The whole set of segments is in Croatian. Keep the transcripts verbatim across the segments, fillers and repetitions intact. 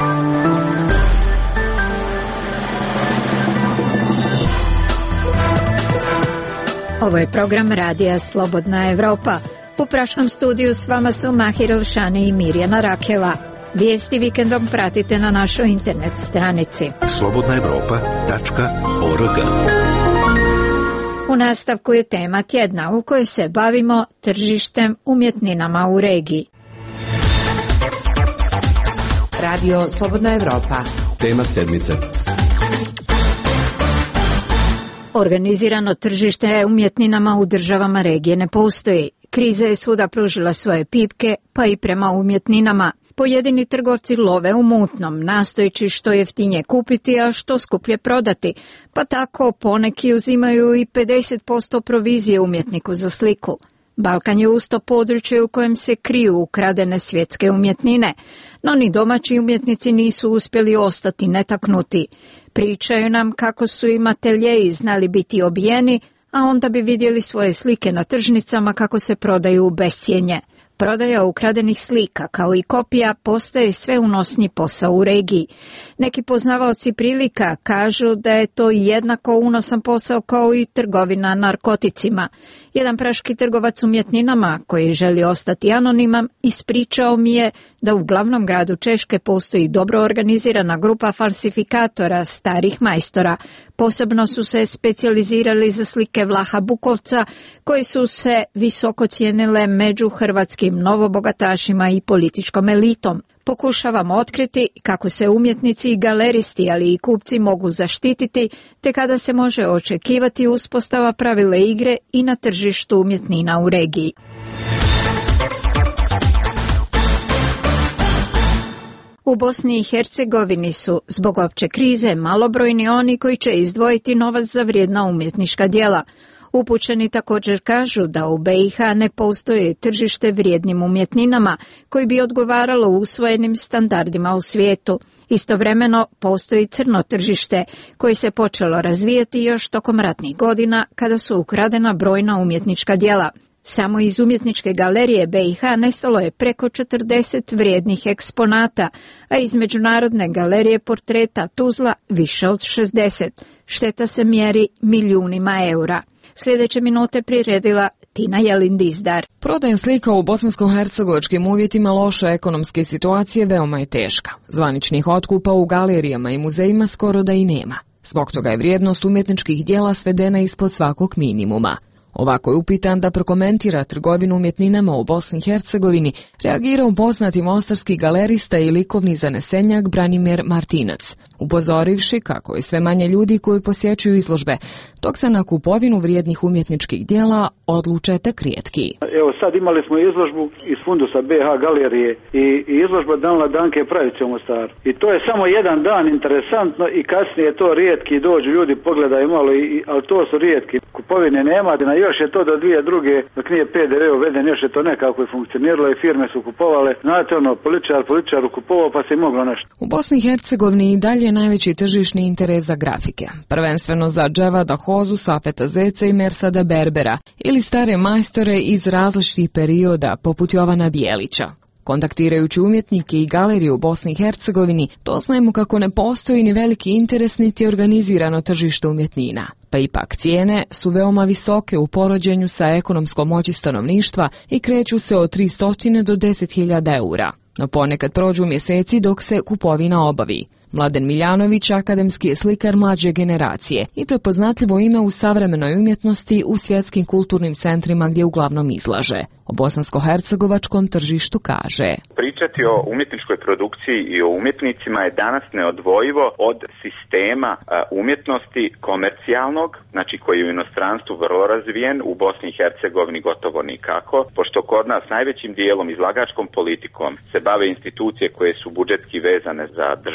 Ovo je program radija Slobodna Evropa. U prašnom studiju s vama su Mahir Elšani i Mirjana Rakela. Vijesti vikendom pratite na našoj internet stranici slobodna evropa tačka org. U nastavku je tema tjedna u kojoj se bavimo tržištem umjetninama u regiji. Radio Slobodna Evropa. Tema sedmice. Organizirano tržište umjetninama u državama regije ne postoji. Kriza je svuda pružila svoje pipke, pa i prema umjetninama. Pojedini trgovci love u mutnom, nastojeći što jeftinije kupiti, a što skuplje prodati, pa tako poneki uzimaju i pedeset posto provizije umjetniku za sliku. Balkan je usto područje u kojem se kriju ukradene svjetske umjetnine, no ni domaći umjetnici nisu uspjeli ostati netaknuti. Pričaju nam kako su im ateljeji znali biti obijeni, a onda bi vidjeli svoje slike na tržnicama kako se prodaju u bescjenje. Prodaja ukradenih slika, kao i kopija, postaje sve unosniji posao u regiji. Neki poznavaoci prilika kažu da je to jednako unosan posao kao i trgovina narkoticima. Jedan praški trgovac umjetninama, koji želi ostati anoniman, ispričao mi je da u glavnom gradu Češke postoji dobro organizirana grupa falsifikatora starih majstora. Posebno su se specijalizirali za slike Vlaha Bukovca, koji su se visoko cijenile među hrvatskim novobogatašima i političkom elitom. Pokušavamo otkriti kako se umjetnici i galeristi, ali i kupci mogu zaštititi, te kada se može očekivati uspostava pravila igre i na tržištu umjetnina u regiji. U Bosni i Hercegovini su, zbog opće krize, malobrojni oni koji će izdvojiti novac za vrijedna umjetnička djela. Upućeni također kažu da u B i H ne postoji tržište vrijednim umjetninama koji bi odgovaralo usvojenim standardima u svijetu. Istovremeno postoji crno tržište koje se počelo razvijati još tokom ratnih godina kada su ukradena brojna umjetnička djela. Samo iz umjetničke galerije B i H nestalo je preko četrdeset vrijednih eksponata, a iz Međunarodne galerije portreta Tuzla više od šezdeset. Šteta se mjeri milijunima eura. Sljedeće minute priredila Tina Jelin-Dizdar. Prodaja slika u bosansko-hercegovačkim uvjetima loše ekonomske situacije veoma je teška. Zvaničnih otkupa u galerijama i muzejima skoro da i nema. Zbog toga je vrijednost umjetničkih djela svedena ispod svakog minimuma. Ovako je upitan da prokomentira trgovinu umjetninama u Bosni i Hercegovini, reagirao poznati mostarski galerista i likovni zanesenjak Branimir Martinac, upozorivši kako je sve manje ljudi koji posjećuju izložbe, dok se na kupovinu vrijednih umjetničkih djela odluče tek rijetki. Evo sad imali smo izložbu iz fundusa B H galerije i, i izložba Danila Danke Pravice u Mostaru. I to je samo jedan dan interesantno i kasnije je to rijetki, dođu ljudi, pogledaju malo, i, ali to su rijetki. Kupovine nema, na još je to do dvije druge, dok nije P D V uveden, još je to nekako i funkcioniralo i firme su kupovale. Znate ono, političar, političar kupovao pa se i moglo nešto. U Bosni i Hercegovini i dalje je najveći tržišni interes za grafike. Prvenstveno za Dževada Hozu, Safeta Zeca i Mersada Berbera ili stare majstore iz različitih perioda poput Jovana Bijelića. Kontaktirajući umjetnike i galerije u Bosni i Hercegovini, doznajemo kako ne postoji ni veliki interes niti organizirano tržište umjetnina. Pa ipak cijene su veoma visoke u poređenju sa ekonomskom moći stanovništva i kreću se od tristo do deset hiljada eura. No ponekad prođu mjeseci dok se kupovina obavi. Mladen Miljanović akademski je slikar mlađe generacije i prepoznatljivo ime u savremenoj umjetnosti u svjetskim kulturnim centrima gdje uglavnom izlaže. O bosansko-hercegovačkom tržištu kaže: Pričati o umjetničkoj produkciji i o umjetnicima je danas neodvojivo od sistema umjetnosti komercijalnog, znači koji je u inostranstvu vrlo razvijen, u Bosni i Hercegovini gotovo nikako, pošto kod nas najvećim dijelom izlagačkom politikom se bave institucije koje su budžetski vezane za državu,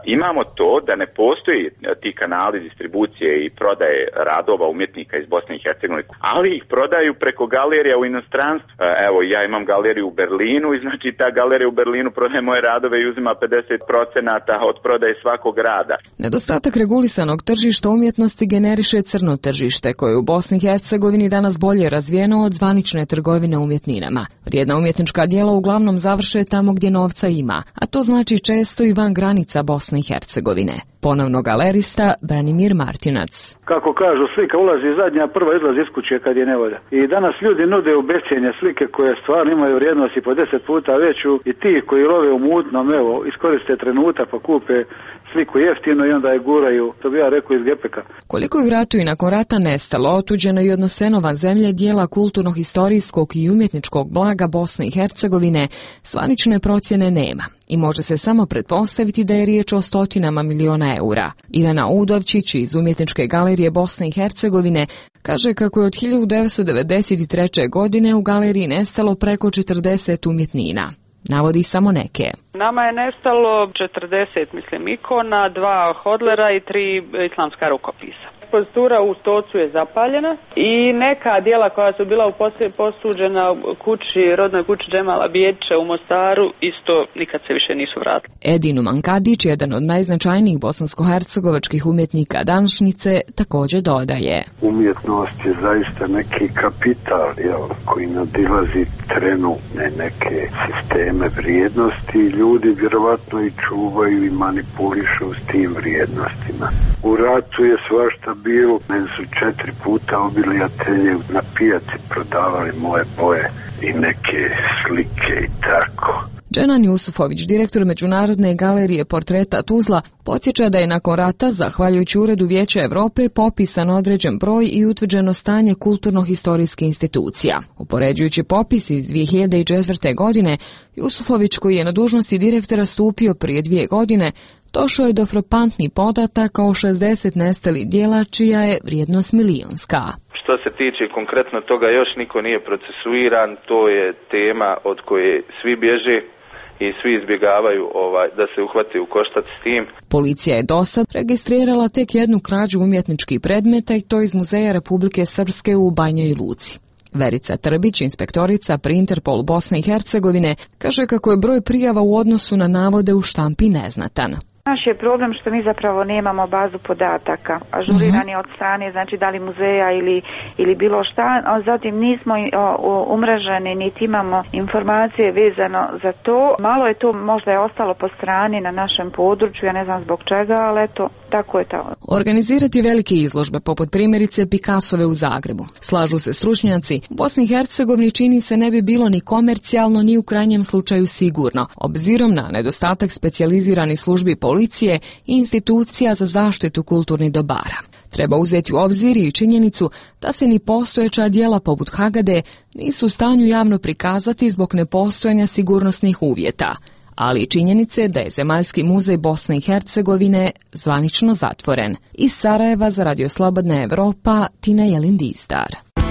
Imamo to da ne postoji ti kanali distribucije i prodaje radova umjetnika iz Bosne i Hercegovine, ali ih prodaju preko galerija u inostranstvu. Evo, ja imam galeriju u Berlinu i znači ta galerija u Berlinu prodaje moje radove i uzima pedeset procenata od prodaje svakog rada. Nedostatak regulisanog tržišta umjetnosti generiše crno tržište koje je u Bosni i Hercegovini danas bolje razvijeno od zvanične trgovine umjetninama. Vrijedna umjetnička djela uglavnom završe tamo gdje novca ima, a to znači često i van granica Bosne i Hercegovine. Ponovno galerista Branimir Martinac. Kako kažu, slika ulazi zadnja, prva izlazi iz kuće kad je nevolja. I danas ljudi nude u bescijenje slike koje stvarno imaju vrijednost i po deset puta veću i ti koji love u mutnom, evo, iskoriste trenutak pa kupe sliku jeftino i onda je guraju, to bi ja rekao, iz gepeka. Koliko je u ratu i nakon rata nestalo, otuđeno i odnoseno van zemlje dijela kulturno-historijskog i umjetničkog blaga Bosne i Hercegovine, zvanične procjene nema i može se samo pretpostaviti da je riječ o stotinama miliona eura. Ivana Udovčić iz Umjetničke galerije Bosne i Hercegovine kaže kako je od hiljadu devetsto devedeset treće. godine u galeriji nestalo preko četrdeset umjetnina. Navodi samo neke. Nama je nestalo četrdeset, mislim, ikona, dva hodlera i tri islamska rukopisa. Ekspozitura u Stocu je zapaljena i neka dijela koja su bila u poslije posuđena kući, rodnoj kući Džemala Bijedića u Mostaru, isto nikad se više nisu vratili. Edin Umankadić, jedan od najznačajnijih bosansko-hercegovačkih umjetnika današnjice, također dodaje. Umjetnost je zaista neki kapital, jel, koji nadilazi trenutne neke sisteme vrijednosti i ljudi vjerovatno i čuvaju i manipulišu s tim vrijednostima. U ratu je svašta bilo, meni su četiri puta obili atelje, na pijaci prodavali moje boje i neke slike i tako. Dženan Jusufović, direktor Međunarodne galerije portreta Tuzla, podsjeća da je nakon rata, zahvaljujući Uredu Vijeća Europe, popisan određen broj i utvrđeno stanje kulturno-historijskih institucija. Upoređujući popis iz dvije hiljade četvrte. godine, Jusufović, koji je na dužnosti direktora stupio prije dvije godine, došao je do frapantnih podataka o šezdeset nestalih djela čija je vrijednost milijunska. Što se tiče konkretno toga, još niko nije procesuiran, to je tema od koje svi bježe i svi izbjegavaju ovaj, da se uhvati u koštac s tim. Policija je dosad registrirala tek jednu krađu umjetničkih predmeta i to iz Muzeja Republike Srpske u Banjoj Luci. Verica Trbić, inspektorica pri Interpolu Bosne i Hercegovine, kaže kako je broj prijava u odnosu na navode u štampi neznatan. Naš je problem što mi zapravo nemamo bazu podataka, ažurirani od strane, znači da li muzeja ili, ili bilo šta, a zatim nismo umreženi, niti imamo informacije vezano za to. Malo je to možda je ostalo po strani na našem području, ja ne znam zbog čega, ali eto, tako je to. Organizirati velike izložbe, poput primjerice Picassove u Zagrebu. Slažu se stručnjaci, u Bosni i Hercegovini čini se ne bi bilo ni komercijalno, ni u krajnjem slučaju sigurno, obzirom na nedostatak specijaliziranih službi policije i institucija za zaštitu kulturnih dobara. Treba uzeti u obzir i činjenicu da se ni postojeća djela poput Hagade nisu u stanju javno prikazati zbog nepostojanja sigurnosnih uvjeta, ali i činjenice da je Zemaljski muzej Bosne i Hercegovine zvanično zatvoren. Iz Sarajeva za Radio Slobodna Evropa, Tina Jelin-Dizdar.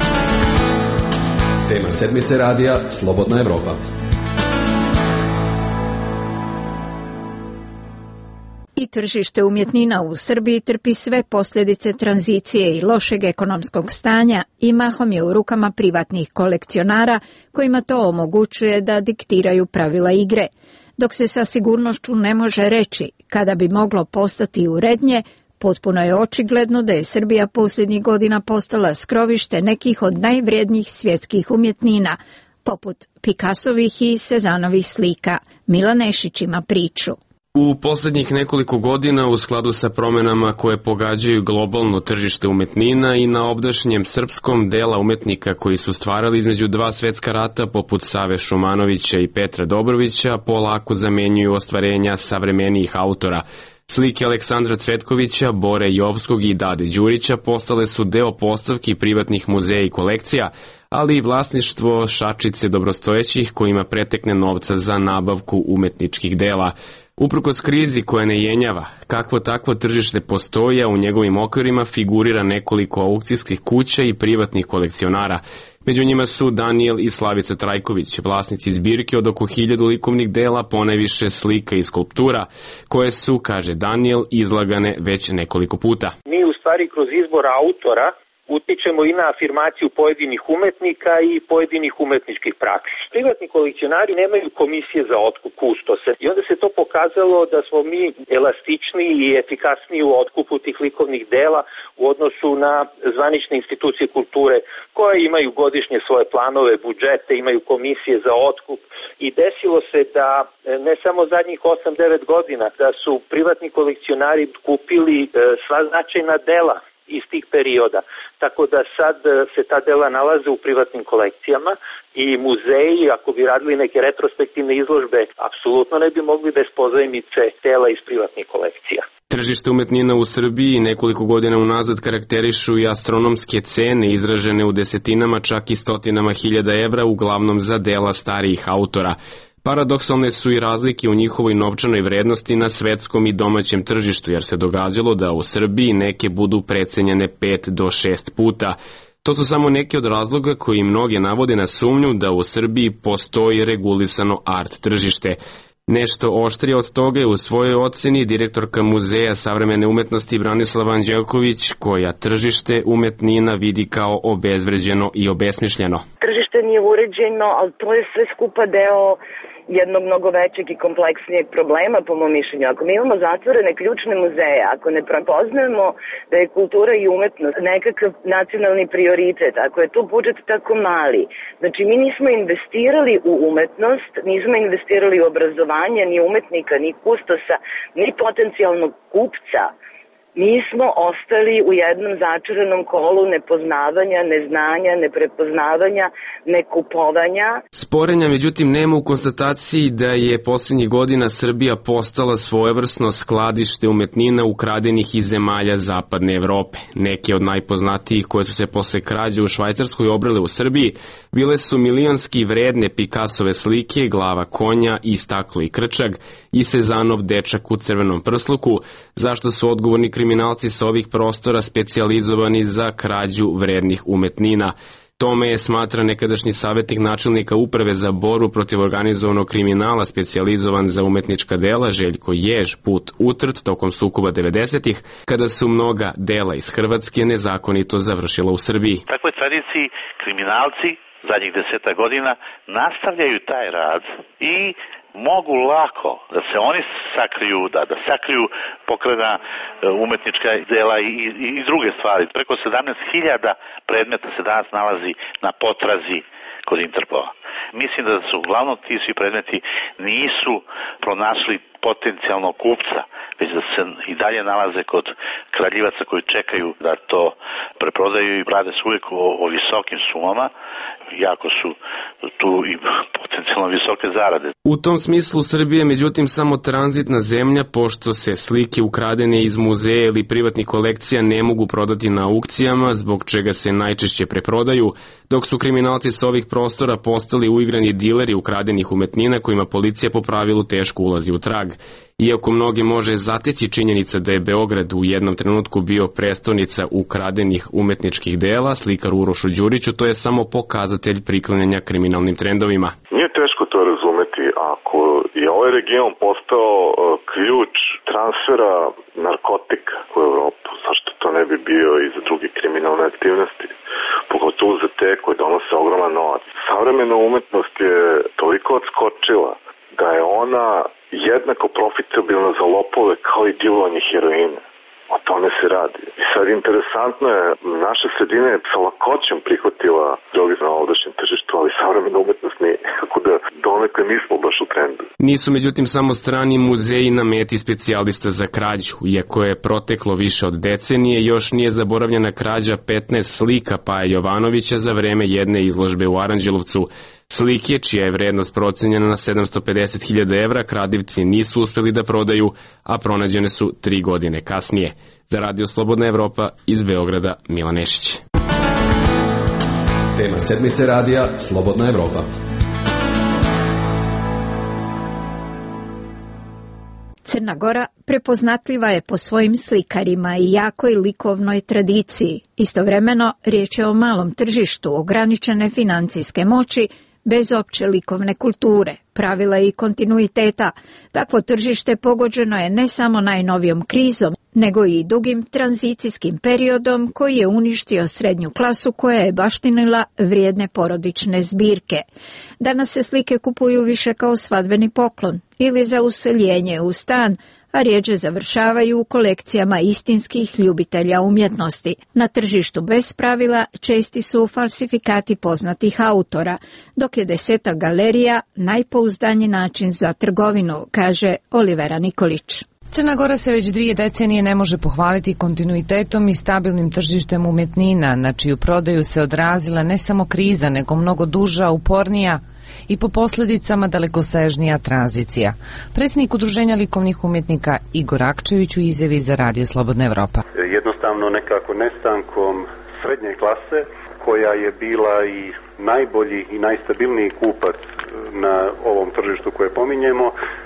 Tema sedmice radija Slobodna Evropa. I tržište umjetnina u Srbiji trpi sve posljedice tranzicije i lošeg ekonomskog stanja i mahom je u rukama privatnih kolekcionara kojima to omogućuje da diktiraju pravila igre. Dok se sa sigurnošću ne može reći kada bi moglo postati urednije, potpuno je očigledno da je Srbija posljednjih godina postala skrovište nekih od najvrijednijih svjetskih umjetnina, poput Picassovih i Cezanovih slika. Milan Nešić ima priču. U posljednjih nekoliko godina, u skladu sa promjenama koje pogađaju globalno tržište umetnina i na obdašnjem srpskom dela umetnika koji su stvarali između dva svjetska rata, poput Save Šumanovića i Petra Dobrovića, polako zamjenjuju ostvarenja savremenijih autora. Slike Aleksandra Cvetkovića, Bore Jovskog i Dade Đurića postale su deo postavki privatnih muzeja i kolekcija, ali i vlasništvo šačice dobrostojećih kojima pretekne novca za nabavku umetničkih dela. Uprkos krizi koja ne jenjava, kakvo takvo tržište postoji, a u njegovim okvirima figurira nekoliko aukcijskih kuća i privatnih kolekcionara. Među njima su Daniel i Slavica Trajković, vlasnici zbirke od oko hiljadu likovnih dela, ponajviše slika i skulptura, koje su, kaže Daniel, izlagane već nekoliko puta. Mi u stvari kroz izbor autora utičemo i na afirmaciju pojedinih umetnika i pojedinih umetničkih praksi. Privatni kolekcionari nemaju komisije za otkup kustose i onda se to pokazalo da smo mi elastičniji i efikasniji u otkupu tih likovnih dela u odnosu na zvanične institucije kulture koje imaju godišnje svoje planove, budžete, imaju komisije za otkup i desilo se da ne samo zadnjih osam devet godina da su privatni kolekcionari kupili sva značajna dela iz tih perioda. Tako da sad se ta dela nalaze u privatnim kolekcijama i muzeji, ako bi radili neke retrospektivne izložbe, apsolutno ne bi mogli bez pozajmice dela iz privatnih kolekcija. Tržište umetnina u Srbiji nekoliko godina unazad karakterišu i astronomske cene izražene u desetinama, čak i stotinama hiljada evra, uglavnom za dela starijih autora. Paradoksalne su i razlike u njihovoj novčanoj vrednosti na svetskom i domaćem tržištu, jer se događalo da u Srbiji neke budu precenjene pet do šest puta. To su samo neki od razloga koji mnoge navode na sumnju da u Srbiji postoji regulisano art tržište. Nešto oštrije od toga je u svojoj oceni direktorka Muzeja savremene umetnosti Branislava Anđelković, koja tržište umetnina vidi kao obezvređeno i obesmišljeno. Tržište nije uređeno, ali to je sve skupa deo jednog mnogo većeg i kompleksnijeg problema, po mom mišljenju. Ako mi imamo zatvorene ključne muzeje, ako ne prepoznajemo da je kultura i umetnost nekakav nacionalni prioritet, ako je to budžet tako mali, znači mi nismo investirali u umetnost, nismo investirali u obrazovanje, ni umetnika, ni kustosa, ni potencijalnog kupca, mi smo ostali u jednom začaranom kolu nepoznavanja, neznanja, neprepoznavanja, nekupovanja. Sporenja, međutim, nema u konstataciji da je poslednjih godina Srbija postala svojevrsno skladište umetnina ukradenih iz zemalja zapadne Evrope. Neke od najpoznatijih koje su se posle krađe u Švajcarskoj obrele u Srbiji bile su milionski vredne Picassove slike, glava konja i staklo i krčag i Sezanov dečak u crvenom prsluku, zašto su odgovorni kriminalci sa ovih prostora specijalizovani za krađu vrednih umetnina. Tome je smatra nekadašnji savjetnik načelnika uprave za borbu protiv organizovanog kriminala specijalizovan za umetnička dela Željko Jež put utrt tokom sukoba devedesetih, kada su mnoga dela iz Hrvatske nezakonito završila u Srbiji. U takvoj tradiciji kriminalci zadnjih deseta godina nastavljaju taj rad i mogu lako da se oni sakriju, da, da sakriju pokrena umetnička dela i, i, i druge stvari. Preko sedamnaest hiljada predmeta se danas nalazi na potrazi kod Interpola. Mislim da su uglavnom ti svi predmeti nisu pronašli potencijalnog kupca, već da se i dalje nalaze kod kraljivaca koji čekaju da to preprodaju i rade se uvijek o, o visokim sumama, jako su tu i potencijalno visoke zarade. U tom smislu Srbija je međutim samo tranzitna zemlja, pošto se slike ukradene iz muzeja ili privatnih kolekcija ne mogu prodati na aukcijama, zbog čega se najčešće preprodaju, dok su kriminalci sa ovih prostora postali uigrani dileri ukradenih umetnina kojima policija po pravilu teško ulazi u trag. Iako mnoge može zateći činjenica da je Beograd u jednom trenutku bio prestonica ukradenih umetničkih dela, slikar Urošu Đuriću, to je samo pokazatelj priklanjanja kriminalnim trendovima. Nije teško to razumeti. Ako je ovaj region postao ključ transfera narkotika u Evropu, zašto to ne bi bio i za druge kriminalne aktivnosti? Pogotovo za te koje donose ogroman novac. Savremena umetnost je toliko odskočila da je ona jednako profitabilna za lopove kao i dilovanje heroina. O tome se radi. I sad interesantno je, naša sredina je sa lakoćem prihvatila droge na ovdašnjem tržištu, ali savremena umetnost nije. Kako da donekle nismo baš u trendu. Nisu međutim samo strani muzeji na meti specijalista za krađu. Iako je proteklo više od decenije, još nije zaboravljena krađa petnaest slika Paje Jovanovića za vreme jedne izložbe u Aranđelovcu. Slike, čija je vrednost procenjena na sedamsto pedeset hiljada evra, kradivci nisu uspeli da prodaju, a pronađene su tri godine kasnije. Za Radio Slobodna Evropa iz Beograda, Milan Nešić. Tema sedmice radija Slobodna Evropa. Crna Gora prepoznatljiva je po svojim slikarima i jakoj likovnoj tradiciji. Istovremeno, riječ je o malom tržištu ograničene financijske moći bez opće likovne kulture, pravila i kontinuiteta. Takvo tržište pogođeno je ne samo najnovijom krizom, nego i dugim tranzicijskim periodom koji je uništio srednju klasu koja je baštinila vrijedne porodične zbirke. Danas se slike kupuju više kao svadbeni poklon ili za useljenje u stan, a rjeđe završavaju u kolekcijama istinskih ljubitelja umjetnosti. Na tržištu bez pravila česti su falsifikati poznatih autora, dok je desetak galerija najpouzdaniji način za trgovinu, kaže Olivera Nikolić. Crna Gora se već dvije decenije ne može pohvaliti kontinuitetom i stabilnim tržištem umjetnina, na čiju prodaju se odrazila ne samo kriza, nego mnogo duža, upornija i po posljedicama dalekosežnija tranzicija. Predsjednik Udruženja likovnih umjetnika Igor Akčević u izjavi za Radio Slobodna Evropa. Jednostavno nekako nestankom srednje klase, koja je bila i najbolji i najstabilniji kupac na ovom tržištu koje pominjemo,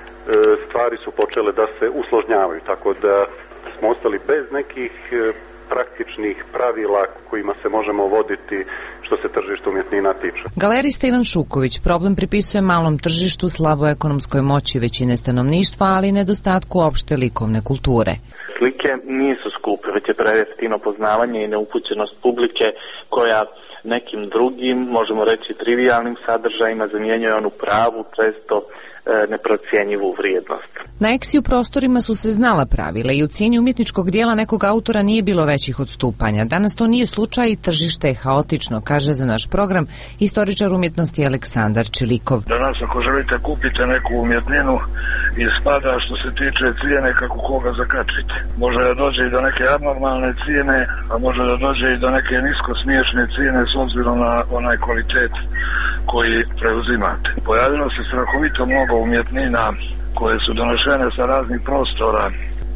stvari su počele da se usložnjavaju, tako da smo ostali bez nekih praktičnih pravila kojima se možemo voditi što se tržišta umjetnina tiče. Galerista Ivan Šuković problem pripisuje malom tržištu, slaboj ekonomskoj moći većine stanovništva, ali i nedostatku opšte likovne kulture. Slike nisu skupe, već je prejeftino poznavanje i neupućenost publike koja nekim drugim, možemo reći trivijalnim sadržajima zamjenjuje onu pravu, često neprocijenjivu vrijednost. Na Eksi u prostorima su se znala pravila i u cijeni umjetničkog dijela nekog autora nije bilo većih odstupanja. Danas to nije slučaj i tržište je haotično, kaže za naš program istoričar umjetnosti Aleksandar Čilikov. Danas ako želite kupite neku umjetninu, ispada što se tiče cijene kako koga zakačite. Može da dođe i do neke abnormalne cijene, a može da dođe i do neke nisko smiješne cijene s obzirom na onaj kvalitet koji preuzimate. Pojavilo se strahovito mnogo umjetnina koje su donešene sa raznih prostora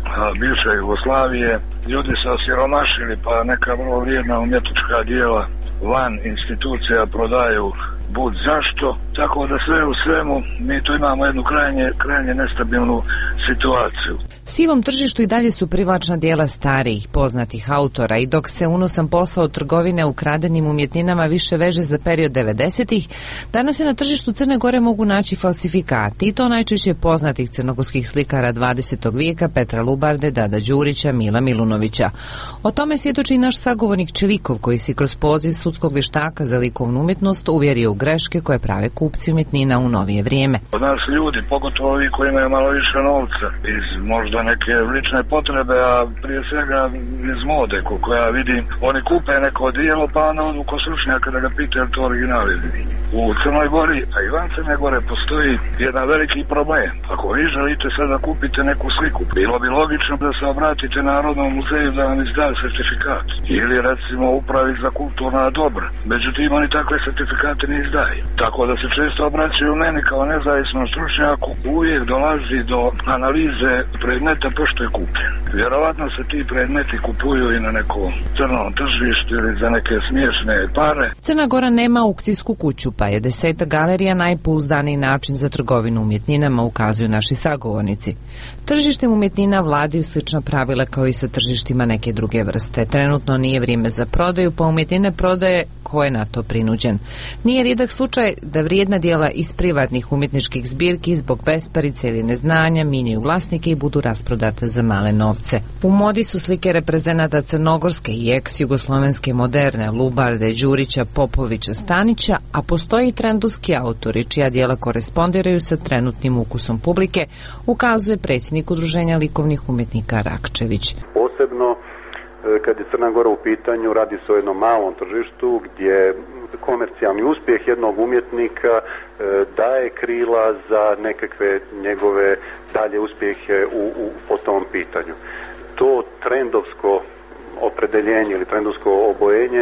bivše Jugoslavije. Ljudi se osiromašili pa neka vrlo vrijedna umjetnička dijela van institucija prodaju bud zašto, tako da sve u svemu mi tu imamo jednu krajnje, krajnje nestabilnu situaciju. Sivom tržištu i dalje su privlačna dijela starijih, poznatih autora i dok se unosan posao trgovine ukradenim umjetninama više veže za period devedesetih, danas se na tržištu Crne Gore mogu naći falsifikati i to najčešće poznatih crnogorskih slikara dvadesetog vijeka Petra Lubarde, Dada Đurića, Mila Milunovića. O tome svjedoči i naš sagovornik Čilikov koji se kroz poziv sudskog vještaka za likovnu umjetnost uvjerio u greške koje prave kupci umjetnina u novije vrijeme. Od nas ljudi, pogotovo ovi koji imaju malo više novca, iz možda neke lične potrebe, a prije svega iz mode, koliko ja vidim, oni kupe neko dijelo pa onda odu kod stručnjaka da ga pitaju to original ili u Crnoj Gori, a i van Crne Gore postoji jedan veliki problem. Ako vi želite sada kupite neku sliku, bilo bi logično da se obratite Narodnom muzeju da vam izda certifikat ili recimo upravi za kulturna dobra. Međutim, oni takve certifikate ne izdaju. Tako da se često obraćaju meni kao nezavisnom stručnjaku, uvijek dolazi do analize predmeta pošto je kupljen. Vjerovatno se ti predmeti kupuju i na nekom crnom tržištu ili za neke smiješne pare. Crna Gora nema aukcijsku kuću, pa je desetak galerija najpouzdaniji način za trgovinu umjetninama, ukazuju naši sagovornici. Tržištem umjetnina vladaju slična pravila kao i sa tržištima neke druge vrste. Trenutno nije vrijeme za prodaju, pa umjetnine prodaje ko je na to prinuđen. Nije rijedak slučaj da vrijedna dijela iz privatnih umjetničkih zbirki zbog besparice ili neznanja minjaju vlasnike i budu rasprodate za male novce. U modi su slike reprezenata crnogorske i ex-jugoslovenske moderne Lubarde, Đurića, Popovića, Stanića, a postoji i trendovski autori čija dijela korespondiraju sa trenutnim ukusom publike, ukazuje predsjednik Udruženja likovnih umjetnika Rakčević. Posebno kad je Crna Gora u pitanju, radi se o jednom malom tržištu gdje komercijalni uspjeh jednog umjetnika daje krila za nekakve njegove dalje uspjehe u, u, po tom pitanju. To trendovsko opredeljenje ili trendovsko obojenje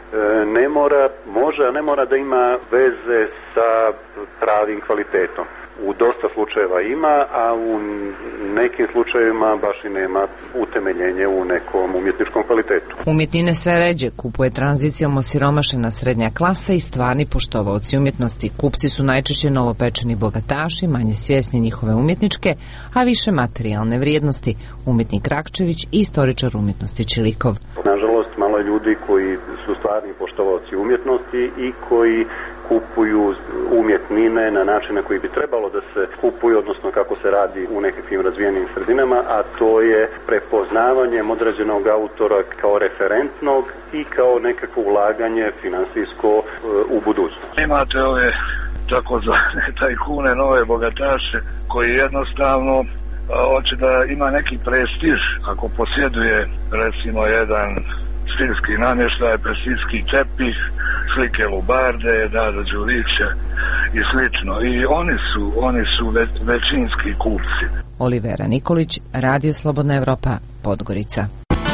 ne mora, može, a ne mora da ima veze sa pravim kvalitetom. U dosta slučajeva ima, a u nekim slučajevima baš i nema utemeljenje u nekom umjetničkom kvalitetu. Umjetnine sve ređe kupuje tranzicijom osiromašena srednja klasa i stvarni poštovaoci umjetnosti. Kupci su najčešće novopečeni bogataši, manje svjesni njihove umjetničke, a više materijalne vrijednosti. Umjetnik Rakčević i istoričar umjetnosti Čilikov. Nažalost, malo je ljudi koji su stvarni poštovaoci umjetnosti i koji kupuju umjetnine na način na koji bi trebalo da se kupuju, odnosno kako se radi u nekakvim razvijenim sredinama, a to je prepoznavanjem određenog autora kao referentnog i kao nekakvo ulaganje finansijsko u budućnost. Imate ove takozvane tajkune, nove bogataše koji jednostavno hoće da ima neki prestiž ako posjeduje recimo jedan stilski namještaj, prestižski tepih, slike Lubarde, Dada Đurića i slično. I oni su, oni su ve, većinski kupci. Olivera Nikolić, Radio Slobodna Evropa, Podgorica.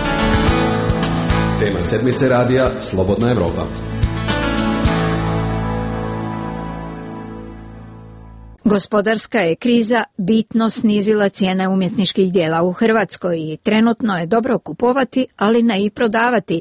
Tema sedmice radija Slobodna Evropa. Gospodarska je kriza bitno snizila cijene umjetničkih djela u Hrvatskoj i trenutno je dobro kupovati, ali ne i prodavati,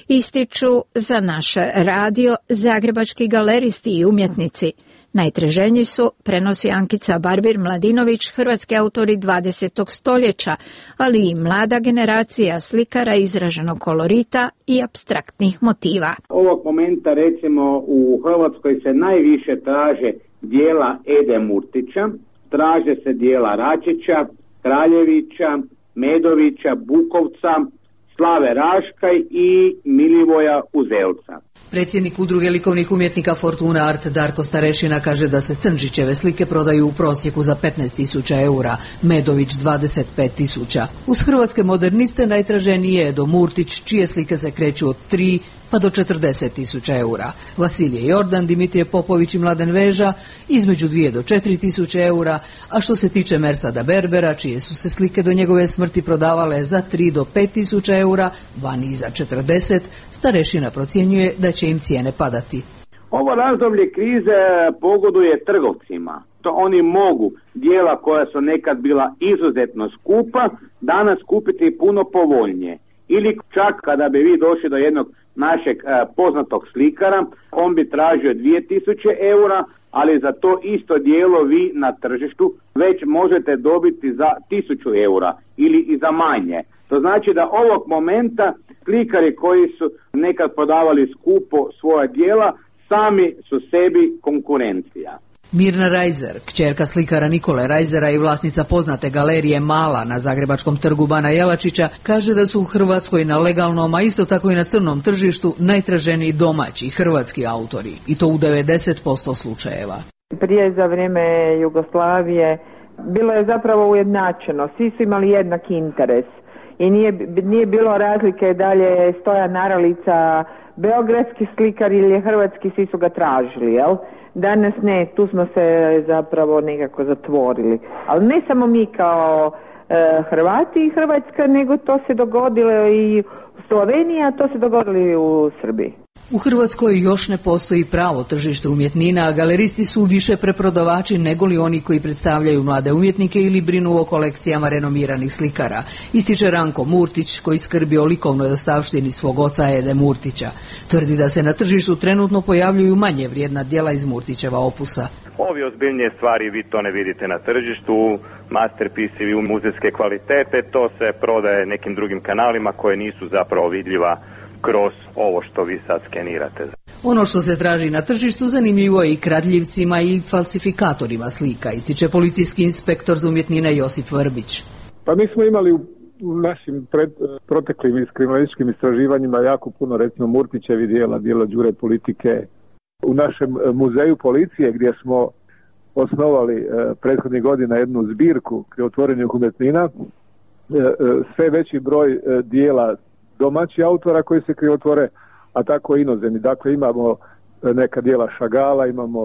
ističu za naš radio zagrebački galeristi i umjetnici. Najtraženiji su, prenosi Ankica Barbir-Mladinović, hrvatski autori dvadesetog stoljeća, ali i mlada generacija slikara izraženog kolorita i apstraktnih motiva. Ovog momenta recimo u Hrvatskoj se najviše traže dijela Ede Murtića, traže se dijela Račića, Kraljevića, Medovića, Bukovca, Slave Raškaj i Milivoja Uzelca. Predsjednik udruge likovnih umjetnika Fortuna Art Darko Starešina kaže da se Crnčićeve slike prodaju u prosjeku za petnaest tisuća eura, Medović dvadeset pet tisuća. Uz hrvatske moderniste najtraženiji je Edo Murtić, čije slike se kreću od tri pa do četrdeset tisuća eura. Vasilije Jordan, Dimitrije Popović i Mladen Veža između dvije do četiri tisuće eura, a što se tiče Mersada Berbera, čije su se slike do njegove smrti prodavale za tri do pet tisuća eura, vani i za četrdeset, Starešina procjenjuje da će im cijene padati. Ovo razdoblje krize pogoduje trgovcima. To oni mogu dijela koja su nekad bila izuzetno skupa danas kupiti puno povoljnije. Ili čak kada bi vi došli do jednog našeg e, poznatog slikara, on bi tražio dvije tisuće eura, ali za to isto dijelo vi na tržištu već možete dobiti za tisuću eura ili i za manje. To znači da ovog momenta slikari koji su nekad prodavali skupo svoja dijela, sami su sebi konkurencija. Mirna Rajzer, kćerka slikara Nikole Rajzera i vlasnica poznate galerije Mala na zagrebačkom trgu Bana Jelačića, kaže da su u Hrvatskoj na legalnom, a isto tako i na crnom tržištu najtraženiji domaći hrvatski autori, i to u devedeset posto slučajeva. Prije za vrijeme Jugoslavije bilo je zapravo ujednačeno, svi su imali jednak interes i nije, nije bilo razlike da li je Stojan Naralica beogradski slikar ili je hrvatski, svi su ga tražili, jel? Danas ne, tu smo se zapravo nekako zatvorili. Ali ne samo mi kao e, Hrvati i Hrvatska, nego to se dogodilo i u Sloveniji, a to se dogodilo i u Srbiji. U Hrvatskoj još ne postoji pravo tržište umjetnina, a galeristi su više preprodavači nego li oni koji predstavljaju mlade umjetnike ili brinu o kolekcijama renomiranih slikara. Ističe Ranko Murtić, koji skrbi o likovnoj ostavštini svog oca Ede Murtića. Tvrdi da se na tržištu trenutno pojavljuju manje vrijedna djela iz Murtićeva opusa. Ovi ozbiljnije stvari vi to ne vidite na tržištu, masterpisi u muzejske kvalitete, to se prodaje nekim drugim kanalima koje nisu zapravo vidljiva kroz ovo što vi sad skenirate. Ono što se traži na tržištu zanimljivo je i kradljivcima i falsifikatorima slika, ističe policijski inspektor za umjetnine Josip Vrbić. Pa mi smo imali u našim pred, proteklim kriminalističkim istraživanjima jako puno, recimo Murtićevi dijela, dijela Đure Politike. U našem muzeju policije gdje smo osnovali eh, prethodnih godina jednu zbirku krivotvorenih umjetnina, eh, sve veći broj eh, dijela domaći autora koji se krivotvore, a tako i inozemni. Dakle, imamo neka dijela Šagala, imamo,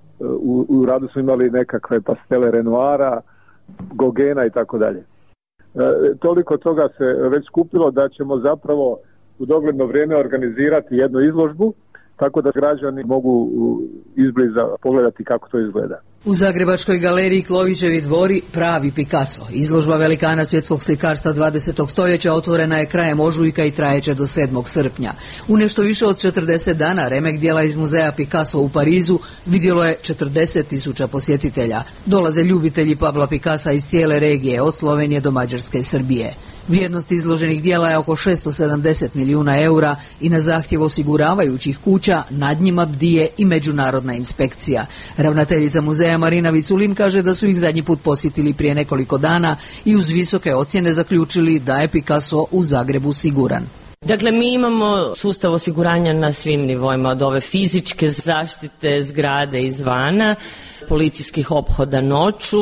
u, u radu smo imali nekakve pastele Renoira, Gogena i tako dalje. Toliko toga se već skupilo da ćemo zapravo u dogledno vrijeme organizirati jednu izložbu, tako da građani mogu izbliza pogledati kako to izgleda. U Zagrebačkoj galeriji Klovićevi dvori pravi Picasso. Izložba velikana svjetskog slikarstva dvadesetog stoljeća otvorena je krajem ožujka i trajeće do sedmog srpnja. U nešto više od četrdeset dana remek dijela iz muzeja Picasso u Parizu vidjelo je četrdeset tisuća posjetitelja. Dolaze ljubitelji Pabla Picassa iz cijele regije, od Slovenije do Mađarske i Srbije. Vrijednost izloženih dijela je oko šesto sedamdeset milijuna eura i na zahtjev osiguravajućih kuća nad njima bdije i međunarodna inspekcija. Ravnateljica muzeja Marina Viculin kaže da su ih zadnji put posjetili prije nekoliko dana i uz visoke ocjene zaključili da je Picasso u Zagrebu siguran. Dakle, mi imamo sustav osiguranja na svim nivoima, od ove fizičke zaštite zgrade izvana, policijskih ophoda noću,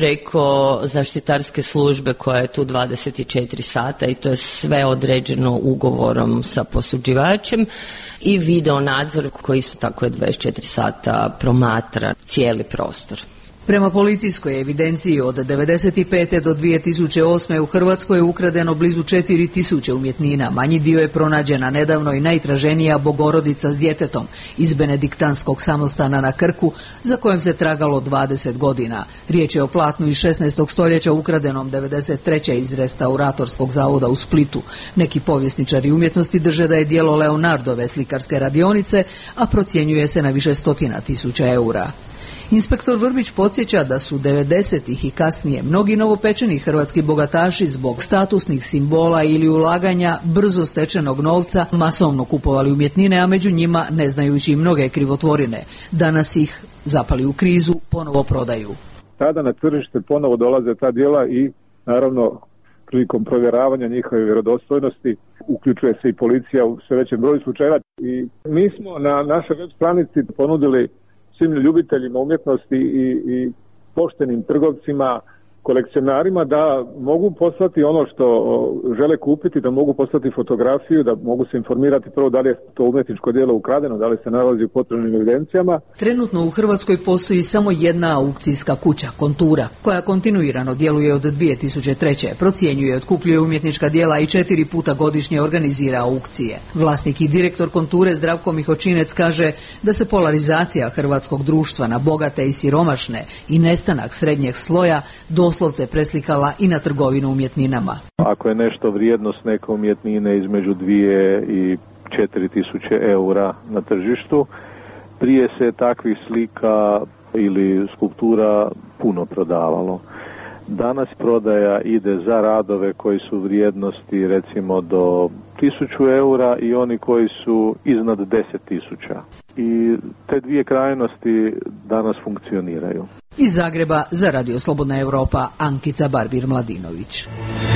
preko zaštitarske službe koja je tu dvadeset četiri sata i to je sve određeno ugovorom sa posuđivačem, i video nadzor koji isto tako je dvadeset četiri sata promatra cijeli prostor. Prema policijskoj evidenciji od devedeset pete do dvije tisuće osme u Hrvatskoj je ukradeno blizu četiri tisuće umjetnina. Manji dio je pronađena nedavno i najtraženija Bogorodica s djetetom iz benediktanskog samostana na Krku, za kojem se tragalo dvadeset godina. Riječ je o platnu iz šesnaestog stoljeća ukradenom devedeset treće iz restauratorskog zavoda u Splitu. Neki povjesničari umjetnosti drže da je djelo Leonardove slikarske radionice, a procjenjuje se na više stotina tisuća eura. Inspektor Vrbić podsjeća da su devedesetih i kasnije mnogi novopečeni hrvatski bogataši zbog statusnih simbola ili ulaganja brzo stečenog novca masovno kupovali umjetnine, a među njima ne znajući mnoge krivotvorine. Danas ih, zapali u krizu, ponovo prodaju. Tada na tržište ponovo dolaze ta djela i naravno prilikom provjeravanja njihove vjerodostojnosti uključuje se i policija u sve većem broju slučajeva. I mi smo na našoj web stranici ponudili svim ljubiteljima umjetnosti i, i poštenim trgovcima, kolekcionarima da mogu poslati ono što žele kupiti, da mogu poslati fotografiju, da mogu se informirati prvo da li je to umjetničko djelo ukradeno, da li se nalazi u potrebnim evidencijama. Trenutno u Hrvatskoj postoji samo jedna aukcijska kuća, Kontura, koja kontinuirano djeluje od dvije tisuće treće. Procjenjuje, otkupljuje umjetnička djela i četiri puta godišnje organizira aukcije. Vlasnik i direktor Konture Zdravko Mihočinec kaže da se polarizacija hrvatskog društva na bogate i siromašne i nestanak srednjeg sloja do doslovce preslikala i na trgovinu umjetninama. Ako je nešto vrijednost neke umjetnine između dvije i četiri tisuće eura na tržištu, prije se takvih slika ili skulptura puno prodavalo. Danas prodaja ide za radove koji su vrijednosti recimo do tisuću eura i oni koji su iznad deset tisuća. I te dvije krajnosti danas funkcioniraju. Iz Zagreba za Radio Slobodna Europa, Ankica Barbir-Mladinović.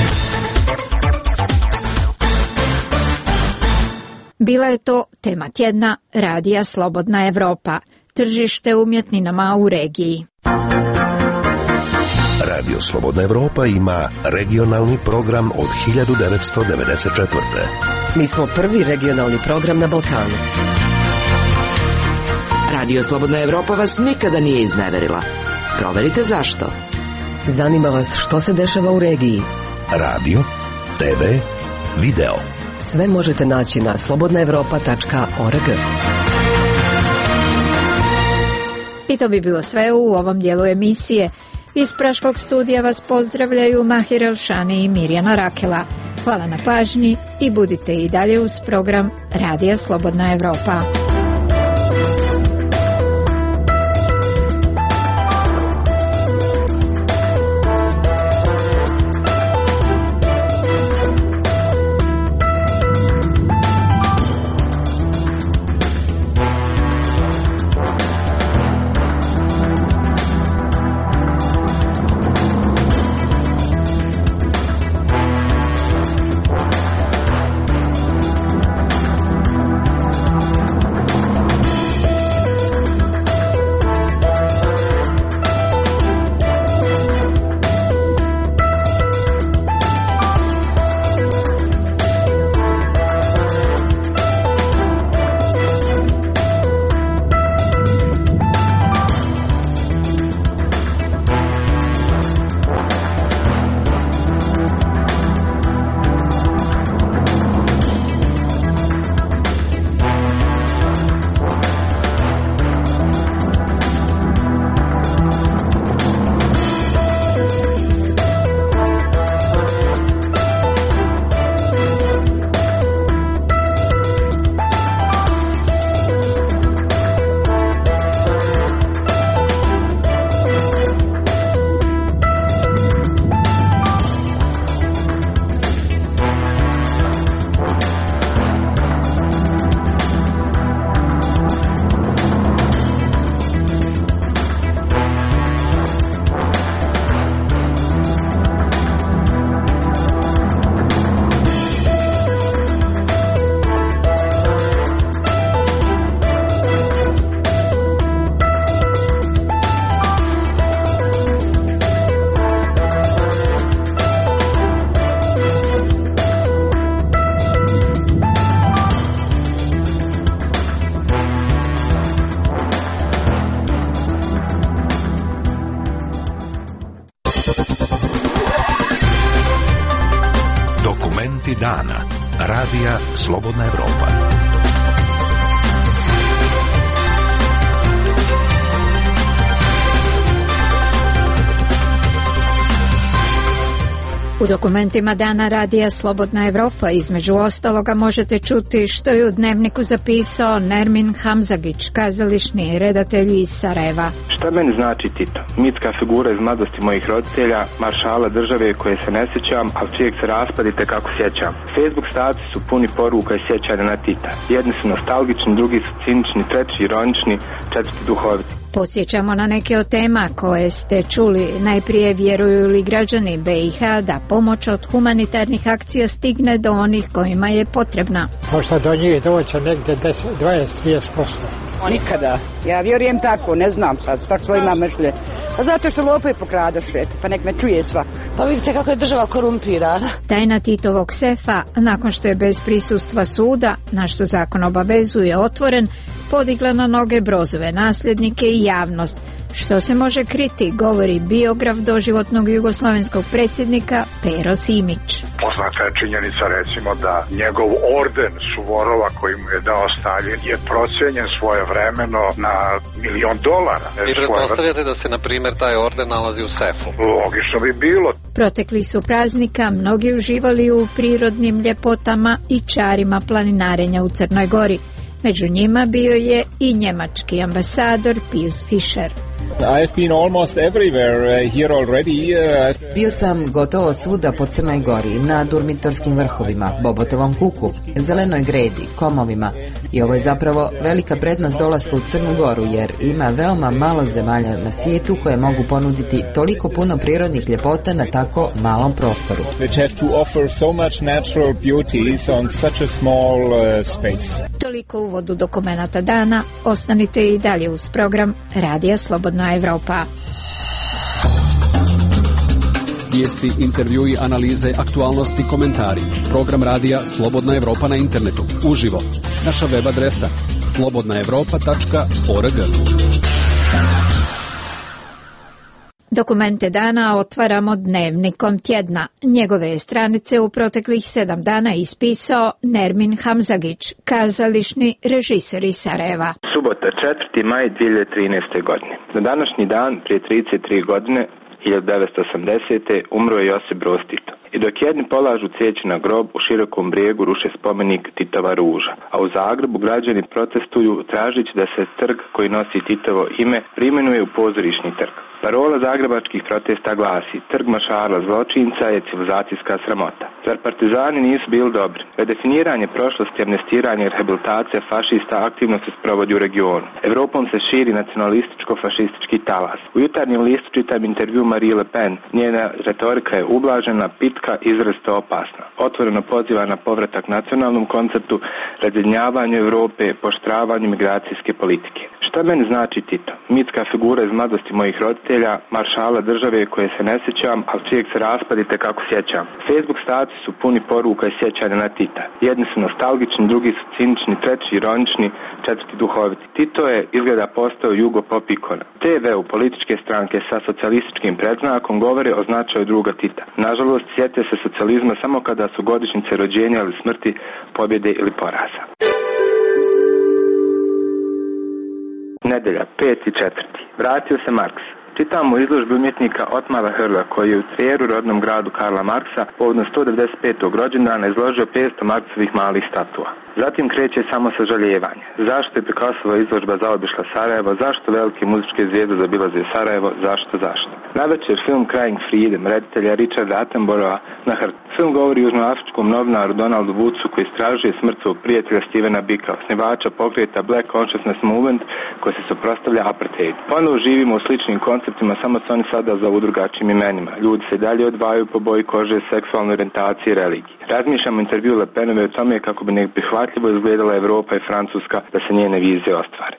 Bila je to tema tjedna Radija Slobodna Europa, tržište umjetninama u regiji. Radio Slobodna Europa ima regionalni program od hiljadu devetsto devedeset četvrte. Mi smo prvi regionalni program na Balkanu. Radio Slobodna Europa vas nikada nije izneverila. Proverite zašto. Zanima vas što se dešava u regiji. Radio, te ve, video. Sve možete naći na slobodna evropa tačka org. I to bi bilo sve u ovom dijelu emisije. Iz Praškog studija vas pozdravljaju Mahir Elšani i Mirjana Rakela. Hvala na pažnji i budite i dalje uz program Radija Slobodna Evropa. Dokumenti dana. Radija Slobodna Evropa. U dokumentima dana Radija Slobodna Evropa između ostaloga možete čuti što je u dnevniku zapisao Nermin Hamzagić, kazališni redatelj iz Sarajeva. Šta meni znači Tito? Mitska figura iz mladosti mojih roditelja, maršala države koje se ne sjećam, ali čijeg se raspadite kako sjećam. Facebook statusi su puni poruka i sjećanja na Tita. Jedni su nostalgični, drugi su cinični, treći ironični, četvrti duhoviti. Podsjećamo na neke od tema koje ste čuli. Najprije, vjeruju li građani B i H da pomoć od humanitarnih akcija stigne do onih kojima je potrebna? Možda do njih doće negdje dvadeset do trideset posto. Nikada. Ja vjerujem tako, ne znam sad, svak svoj ima mišlje. Pa zato što lopovi pokradaše, pa nek me čuje svak. Pa vidite kako je država korumpirana. Tajna Titovog sefa, nakon što je bez prisustva suda, na što zakon obavezuje, otvoren, podigla na noge Brozove nasljednike i javnost. Što se može kriti, govori biograf doživotnog jugoslavenskog predsjednika Pero Simić. Poznata je činjenica recimo da njegov orden Suvorova koji mu je dao Stalin je procenjen svojevremeno na milion dolara. Vi pretpostavljate da se na primjer taj orden nalazi u sefu? Logično bi bilo. Protekli su praznika mnogi uživali u prirodnim ljepotama i čarima planinarenja u Crnoj Gori. Među njima bio je i njemački ambasador Pius Fischer. I've been almost everywhere here already. Uh, Bio sam gotovo svuda po Crnoj Gori, na Durmitorskim vrhovima, Bobotovom kuku, Zelenoj gredi, Komovima. I ovo je zapravo velika prednost dolaska u Crnu Goru, jer ima veoma malo zemalja na svijetu koje mogu ponuditi toliko puno prirodnih ljepota na tako malom prostoru. Which have to offer so much natural beauties on such a small uh, space. Toliko uvodu dokumenata dana. Ostanite i dalje uz program Radija Slobodna Evropa. Vijesti, intervjui, analize, aktualnosti, komentari. Program Radija Slobodna Evropa na internetu. Uživo. Naša web adresa slobodna evropa tačka org. Dokumente dana otvaramo dnevnikom tjedna. Njegove je stranice u proteklih sedam dana ispisao Nermin Hamzagić, kazališni režiser iz Sarajeva. Subota, četvrti maj dvije hiljade trinaeste. godine. Na današnji dan, prije trideset tri godine, hiljadu devetsto osamdesete. umro je Josip Broz Tito. I dok jedni polažu cvijeće na grob, u Širokom Brijegu ruše spomenik Titova ruža. A u Zagrebu građani protestuju tražići da se trg koji nosi Titovo ime preimenuje u pozorišni trg. Parola zagrebačkih protesta glasi: trg maršala zločinca je civilizacijska sramota. Zar partizani nisu bili dobri? Redefiniranje prošlosti, amnestiranje i rehabilitacija fašista aktivno se sprovodi u regionu. Evropom se širi nacionalističko-fašistički talas. U Jutarnjem listu čitam intervju Marie Le Pen. Njena retorika je ublažena, pitka, izrazito opasna. Otvoreno poziva na povratak nacionalnom konceptu, razjedinjavanju Evrope, poštravanju migracijske politike. Šta meni znači Tito? Mitska figura iz mladosti mojih roditelja, maršala države koje se ne sjećam, ali čijeg se raspadite kako sjećam. Facebook statusi su puni poruka i sjećanja na Tita. Jedni su nostalgični, drugi su cinični, treći ironični, četvrti duhoviti. Tito je izgleda postao jugo pop ikona. T V-u političke stranke sa socijalističkim predznakom govore o značaju druga Tita. Nažalost, sjete se socijalizma samo kada su godišnjice rođenja ili smrti, pobjede ili poraza. Nedelja, peti četvrti. Vratio se Marks. Čitamo u izložbi umjetnika Otmara Hrla, koji je u Trijeru, rodnom gradu Karla Marksa, povodom sto devedeset petog rođendana izložio petsto Marksovih malih statua. Zatim kreće samo sažaljevanje. Zašto je Picassova izložba zaobišla Sarajevo? Zašto velike muzičke zvijezde zabilaze Sarajevo? Zašto, zašto? Navečer film Crying Freedom, reditelja Richarda Attenborougha na Hrt. Film govori južnoafričkom novinaru Donaldu Woodsu koji istražuje smrt svog prijatelja Stevena Bicka, osnivača pokreta Black Consciousness Movement koji se suprotstavlja apartheidu. Ponovo živimo u sličnim konceptima, samo se oni sada zovu drugačijim imenima. Ljudi se dalje odvajaju po boji kože, seksualnoj orijentaciji i religiji. Razmišljamo intervju Le Penove o tome kako bi neprihvatljivo izgledala Evropa i Francuska da se njene vizije ostvare.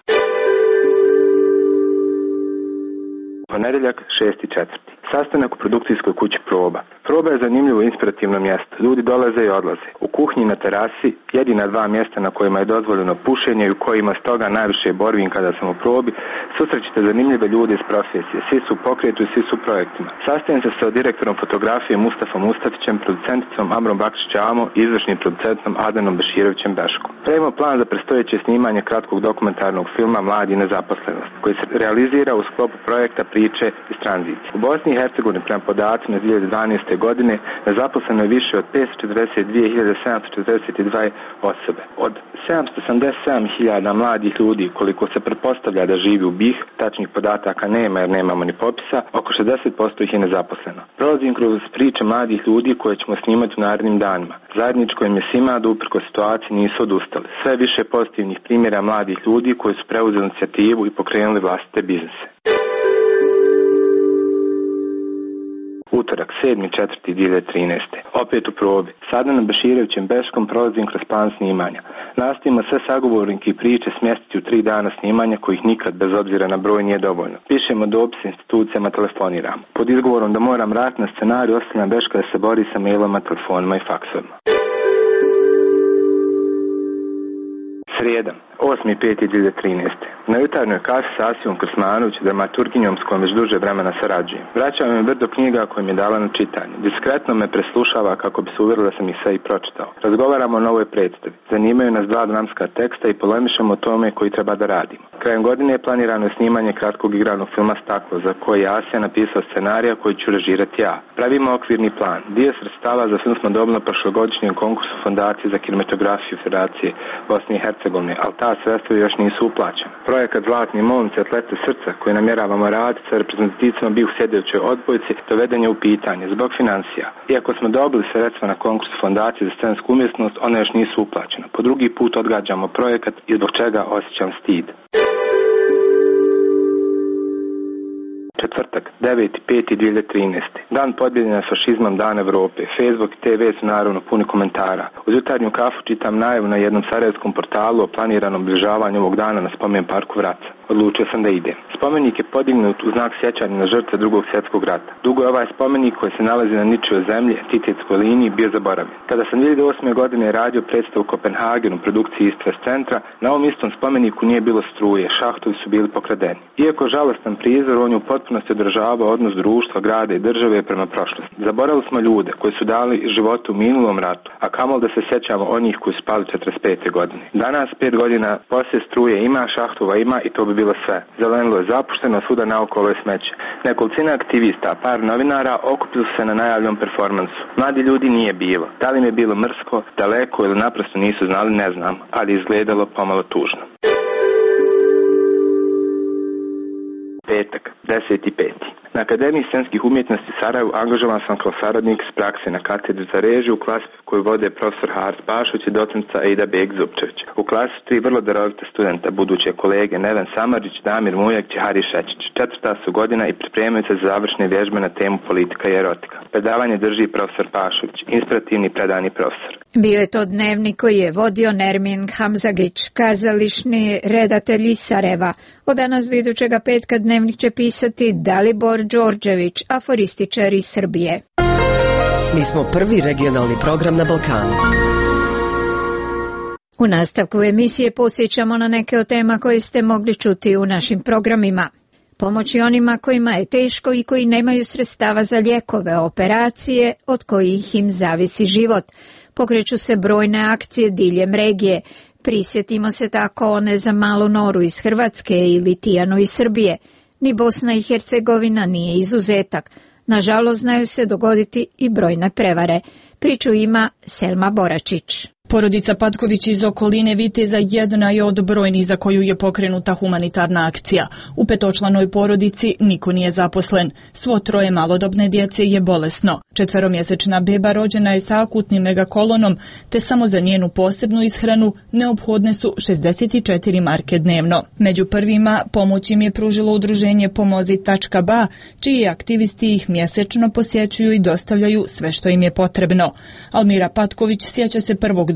Ponedeljak, šesti četvrti. Sastanak u produkcijskoj kući Proba. Proba je zanimljivo inspirativno mjesto. Ljudi dolaze i odlaze. U kuhinji na terasi, jedina dva mjesta na kojima je dozvoljeno pušenje i u kojima stoga najviše borbim kada sam u probi, susrećete zanimljive ljude iz profesije. Svi su u pokretu i svi su u projektima. Sastajem se sa direktorom fotografije Mustafom Mustafićem, producenticom Amrom Bakšić-Amo i izvršnim producentom Adenom Beširovićem Beškom. Pravimo plan za predstojeće snimanje kratkog dokumentarnog filma Mladi i nezaposlenost, koji se realizira u sklopu projekta Priče iz tranzicije. U Bosni i Hercegovini prema podacima iz dvije hiljade dvanaeste. godine nezaposleno je više od petsto četrdeset dvije hiljade sedamsto četrdeset dva osobe. Od sedamsto sedamdeset sedam hiljada mladih ljudi, koliko se pretpostavlja da živi u B i H, tačnih podataka nema jer nemamo ni popisa, oko šezdeset posto ih je nezaposleno. Prolazim kroz priče mladih ljudi koje ćemo snimati u narednim danima. Zajedničko im je svima da uprkos situaciji nisu odustali. Sve više pozitivnih primjera mladih ljudi koji su preuzeli inicijativu i pokrenuli vlastite biznise. Utorak, sedmi četvrti dvije hiljade trinaeste. Opet u probi. Sada na Beširovićem Beškom prolazim kroz plan snimanja. Nastojimo sve sagovornike i priče smjestiti u tri dana snimanja kojih nikad bez obzira na broj nije dovoljno. Pišemo dopis institucijama, telefoniramo. Pod izgovorom da moram raditi na scenariju ostavljam Beška da se bori sa mailama, telefonima i faksovima. Srijeda, osmi peti dvije hiljade trinaeste. Na jutarnjoj kafi sa Asijom Krsmanović, dramaturginjom s kojom već duže vremena sarađujem. Vraćam mi brdo knjiga koje mi je dala na čitanje. Diskretno me preslušava kako bi se uvjerila da sam ih sve i pročitao. Razgovaramo o novoj predstavi. Zanimaju nas dva dramska teksta i polemišemo o tome koji treba da radimo. Krajem godine je planirano snimanje kratkog igranog filma Staklo, za koji je Asija napisao scenarija koji ću režirati ja. Pravimo okvirni plan. Dio sredstava za film smo dobili na prošlogodišnjem konkursu Fondacije za kinematografiju Federacije Bosne i Hercegovine, ali ta sredstva još nisu uplaćena. Projekat Zlatni momci atlete srca koji namjeravamo raditi sa reprezentativcima B i H u sljedećoj odbojci doveden je u pitanje zbog financija. Iako smo dobili sredstva na konkursu Fondacije za scensku umjetnost, one još nisu uplaćene. Po drugi put odgađamo projekat i zbog čega osjećam stid. Četvrtak, deveti peti dvije hiljade trinaeste. Dan pobjede nad fašizmom, Dan Evrope. Facebook i te ve su naravno puni komentara. Uz jutarnju kafu čitam najavu na jednom sarajevskom portalu o planiranom obilježavanju ovog dana na spomen parku Vraca. Odlučio sam da idem. Spomenik je podignut u znak sjećanja na žrtve Drugog svjetskog rata. Dugo je ovaj spomenik koji se nalazi na ničijoj zemlji, entitetskoj liniji, bio zaboravljen. Kada sam dvije hiljade osme. godine radio predstavu u Kopenhagenu u produkciji Istvest centra, na ovom istom spomeniku nije bilo struje, šahtovi su bili pokradeni. Iako žalostan prizor, on je u potpunosti održavao odnos društva, grada i države prema prošlosti. Zaboravili smo ljude koji su dali život u minulom ratu, a kamol da se sjećamo onih koji su pali četrdeset pete. godine. Danas, pet godina poslije struje ima, šahtova ima i to bi bilo sve. Zelenilo je zapušteno, svuda naokolo je smeće. Nekolicina aktivista, par novinara okupili su se na najavljenom performansu. Mladi ljudi nije bilo. Da li im je bilo mrsko, daleko ili naprosto nisu znali, ne znam, ali izgledalo pomalo tužno. Petak, deseti peti. Na Akademiji scenskih umjetnosti Sarajevu angažovan sam kao saradnik s prakse na katedri za režiju u klasi koju vode profesor Haris Pašović i docentica Ejda Beg-Zupčević. U klasi tri vrlo darovite studenta, buduće kolege Neven Samarđić, Damir Mujak i Hari Šečić. Četvrta su godina i pripremaju se za završne vježbe na temu politika i erotika. Predavanje drži profesor Pašović, inspirativni predani profesor. Bio je to dnevnik koji je vodio Nermin Hamzagić, kazališni redatelj iz Sarajeva. Od danas do idućega petka dnevnik će pisati Dalibor Đorđević, aforističar iz Srbije. Mi smo prvi regionalni program na Balkanu. U nastavku emisije posjećamo na neke od tema koje ste mogli čuti u našim programima. Pomoći onima kojima je teško i koji nemaju sredstava za lijekove, operacije od kojih im zavisi život. Pokreću se brojne akcije diljem regije. Prisjetimo se tako one za Malu Noru iz Hrvatske ili Tijanu iz Srbije. Ni Bosna i Hercegovina nije izuzetak. Nažalost, znaju se dogoditi i brojne prevare. Priču ima Selma Boračić. Porodica Patković iz okoline Viteza jedna je od brojnih za koju je pokrenuta humanitarna akcija. U petočlanoj porodici niko nije zaposlen. Svo troje malodobne djece je bolesno. Četveromjesečna beba rođena je sa akutnim megakolonom, te samo za njenu posebnu ishranu neophodne su šezdeset četiri marke dnevno. Među prvima pomoć im je pružilo udruženje Pomozi tačka ba, čiji aktivisti ih mjesečno posjećuju i dostavljaju sve što im je potrebno. Almira Patković sjeća se prvog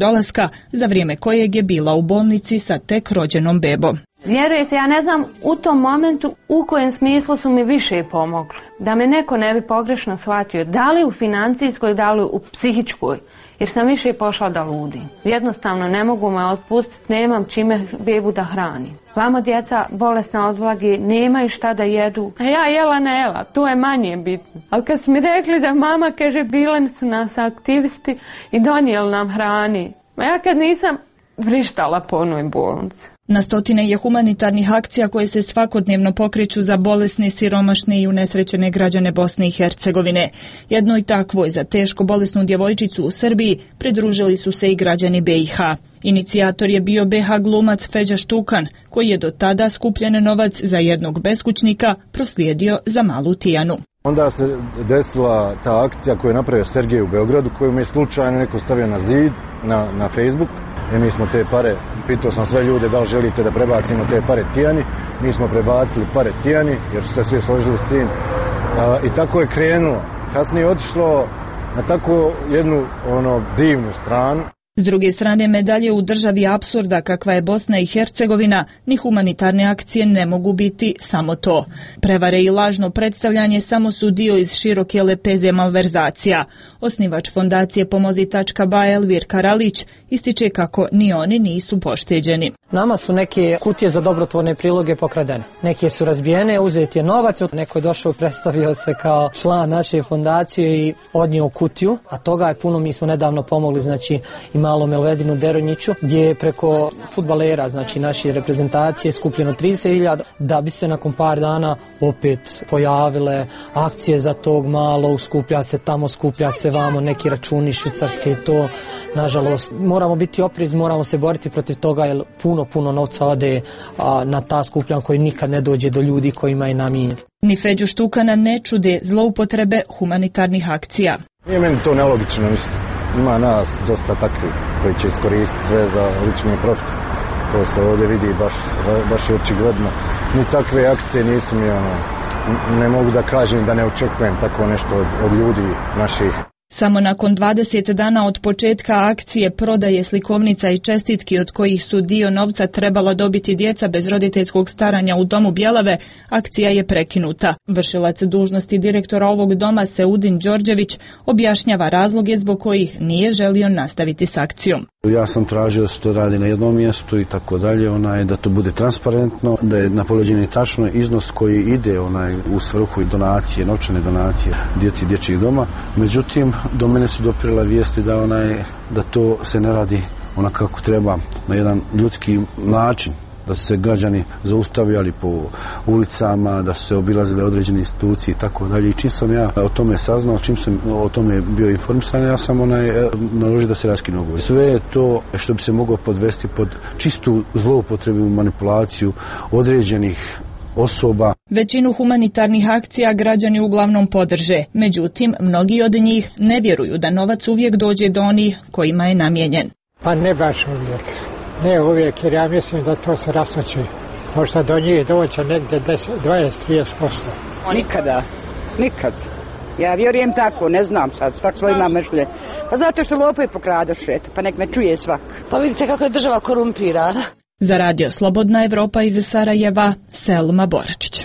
dolaska, za vrijeme kojeg je bila u bolnici sa tek rođenom bebom. Vjerujete, ja ne znam u tom momentu u kojem smislu su mi više pomogli. Da me neko ne bi pogrešno shvatio, da li u financijskoj, da li u psihičkoj, jer sam više pošla da ludim. Jednostavno ne mogu me otpustiti, nemam čime bebu da hranim. Vama djeca bolesna od vlage nemaju šta da jedu. A ja jela ne jela, to je manje bitno. Ali kad su mi rekli da mama, kaže, bile su nas aktivisti i donijeli nam hrani. A ja kad nisam vrištala po onoj bolnici. Na stotine je humanitarnih akcija koje se svakodnevno pokreću za bolesne, siromašne i unesrećene građane Bosne i Hercegovine. Jednoj takvoj za teško bolesnu djevojčicu u Srbiji pridružili su se i građani B i H. Inicijator je bio B H glumac Feđa Štukan, koji je do tada skupljen novac za jednog beskućnika proslijedio za malu Tijanu. Onda se desila ta akcija koju je napravio Sergej u Beogradu, koju mi je slučajno neko stavio na zid, na, na Facebook. I mi smo te pare, pitao sam sve ljude da li želite da prebacimo te pare Tijani, mi smo prebacili pare Tijani jer su se svi složili s tim. A, i tako je krenulo. Kasnije je otišlo na tako jednu ono divnu stranu. S druge strane medalje u državi apsurda kakva je Bosna i Hercegovina, ni humanitarne akcije ne mogu biti samo to. Prevare i lažno predstavljanje samo su dio iz široke lepeze malverzacija. Osnivač fondacije Pomozi tačka ba Elvir Karalić ističe kako ni oni nisu pošteđeni. Nama su neke kutije za dobrotvorne priloge pokradene. Neke su razbijene, uzet je novac, neko je došao, predstavio se kao član naše fondacije i odnio kutiju, a toga je puno. Mi smo nedavno pomogli, znači i malom Elvedinu Deronjiću, gdje je preko fudbalera, znači naše reprezentacije, skupljeno trideset hiljada, da bi se nakon par dana opet pojavile akcije za tog malo, skuplja se tamo, skuplja se vamo, neki računi švicarske i to. Nažalost, moramo biti oprezni, moramo se boriti protiv toga jer puno, puno novca ode a, na ta skupljanja koji nikad ne dođe do ljudi kojima je namijenjen. Ni Feđu Štukana ne čude zloupotrebe humanitarnih akcija. Nije meni to nelogično, mislim. Ima nas dosta takvi koji će iskoristiti sve za lični profit. To se ovdje vidi baš, baš je očigledno. Ni takve akcije nisu mi ono, ne mogu da kažem da ne očekujem tako nešto od, od ljudi naših. Samo nakon dvadeset dana od početka akcije prodaje slikovnica i čestitki od kojih su dio novca trebala dobiti djeca bez roditeljskog staranja u domu Bjelave, akcija je prekinuta. Vršilac dužnosti direktora ovog doma Seudin Đorđević objašnjava razloge zbog kojih nije želio nastaviti s akcijom. Ja sam tražio da se to radi na jednom mjestu i tako dalje, onaj, da to bude transparentno, da je napoleđeni tačno iznos koji ide onaj, u svrhu i donacije, novčane donacije djeci dječjih doma. Međutim, do mene su dopirale vijesti da, onaj, da to se ne radi onako kako treba, na jedan ljudski način, da su se građani zaustavljali po ulicama, da su se obilazile određene institucije i tako dalje. I čim sam ja o tome saznao, čim sam o tome bio informisan, ja sam onaj naložio da se raskine ugovor. Sve je to što bi se moglo podvesti pod čistu zloupotrebu i manipulaciju određenih osoba. Većinu humanitarnih akcija građani uglavnom podrže, međutim, mnogi od njih ne vjeruju da novac uvijek dođe do onih kojima je namijenjen. Pa ne baš uvijek. Ne uvijek, jer ja mislim da to se rastoči. Možda do njih doće negdje dvadeset do trideset posto. Nikada, nikad. Ja vjerujem tako, ne znam sad, svak svoj ima mišljenje. Pa zato što lopovi pokradoše, pa nek me čuje svak. Pa vidite kako je država korumpirana. Za radio Slobodna Evropa iz Sarajeva, Selma Boračić.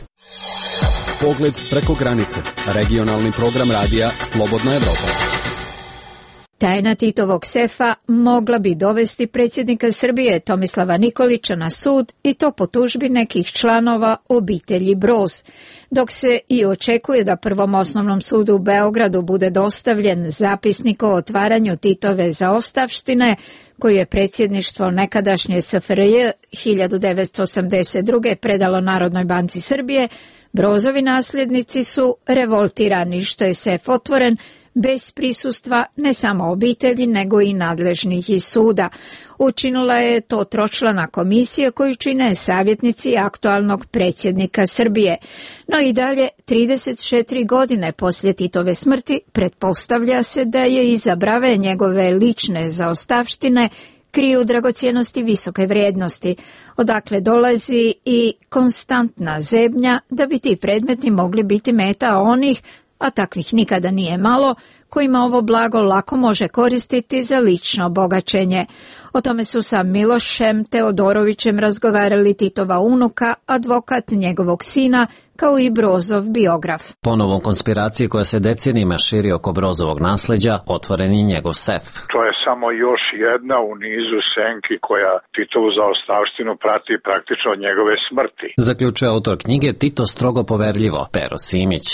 Pogled preko granice. Regionalni program radija Slobodna Evropa. Tajna Titovog sefa mogla bi dovesti predsjednika Srbije Tomislava Nikolića na sud i to po tužbi nekih članova obitelji Broz, dok se i očekuje da Prvom osnovnom sudu u Beogradu bude dostavljen zapisnik o otvaranju Titove zaostavštine, koju je predsjedništvo nekadašnje S F R J hiljadu devetsto osamdeset druge predalo Narodnoj banci Srbije. Brozovi nasljednici su revoltirani što je sef otvoren bez prisustva ne samo obitelji, nego i nadležnih iz suda. Učinila je to tročlana komisija koju čine savjetnici aktualnog predsjednika Srbije. No i dalje, trideset četiri godine poslije Titove smrti, pretpostavlja se da je iza brave njegove lične zaostavštine kriju dragocjenosti visoke vrijednosti, odakle dolazi i konstantna zebnja da bi ti predmeti mogli biti meta onih a takvih nikada nije malo, kojima ovo blago lako može koristiti za lično bogaćenje. O tome su sa Milošem Teodorovićem razgovarali Titova unuka, advokat njegovog sina, kao i Brozov biograf. Ponovom konspiracije koja se decenijima širi oko Brozovog nasleđa, otvoren je njegov sef. To je samo još jedna u nizu senki koja Titovu zaostavštinu prati praktično od njegove smrti. Zaključuje autor knjige Tito strogo poverljivo, Pero Simić.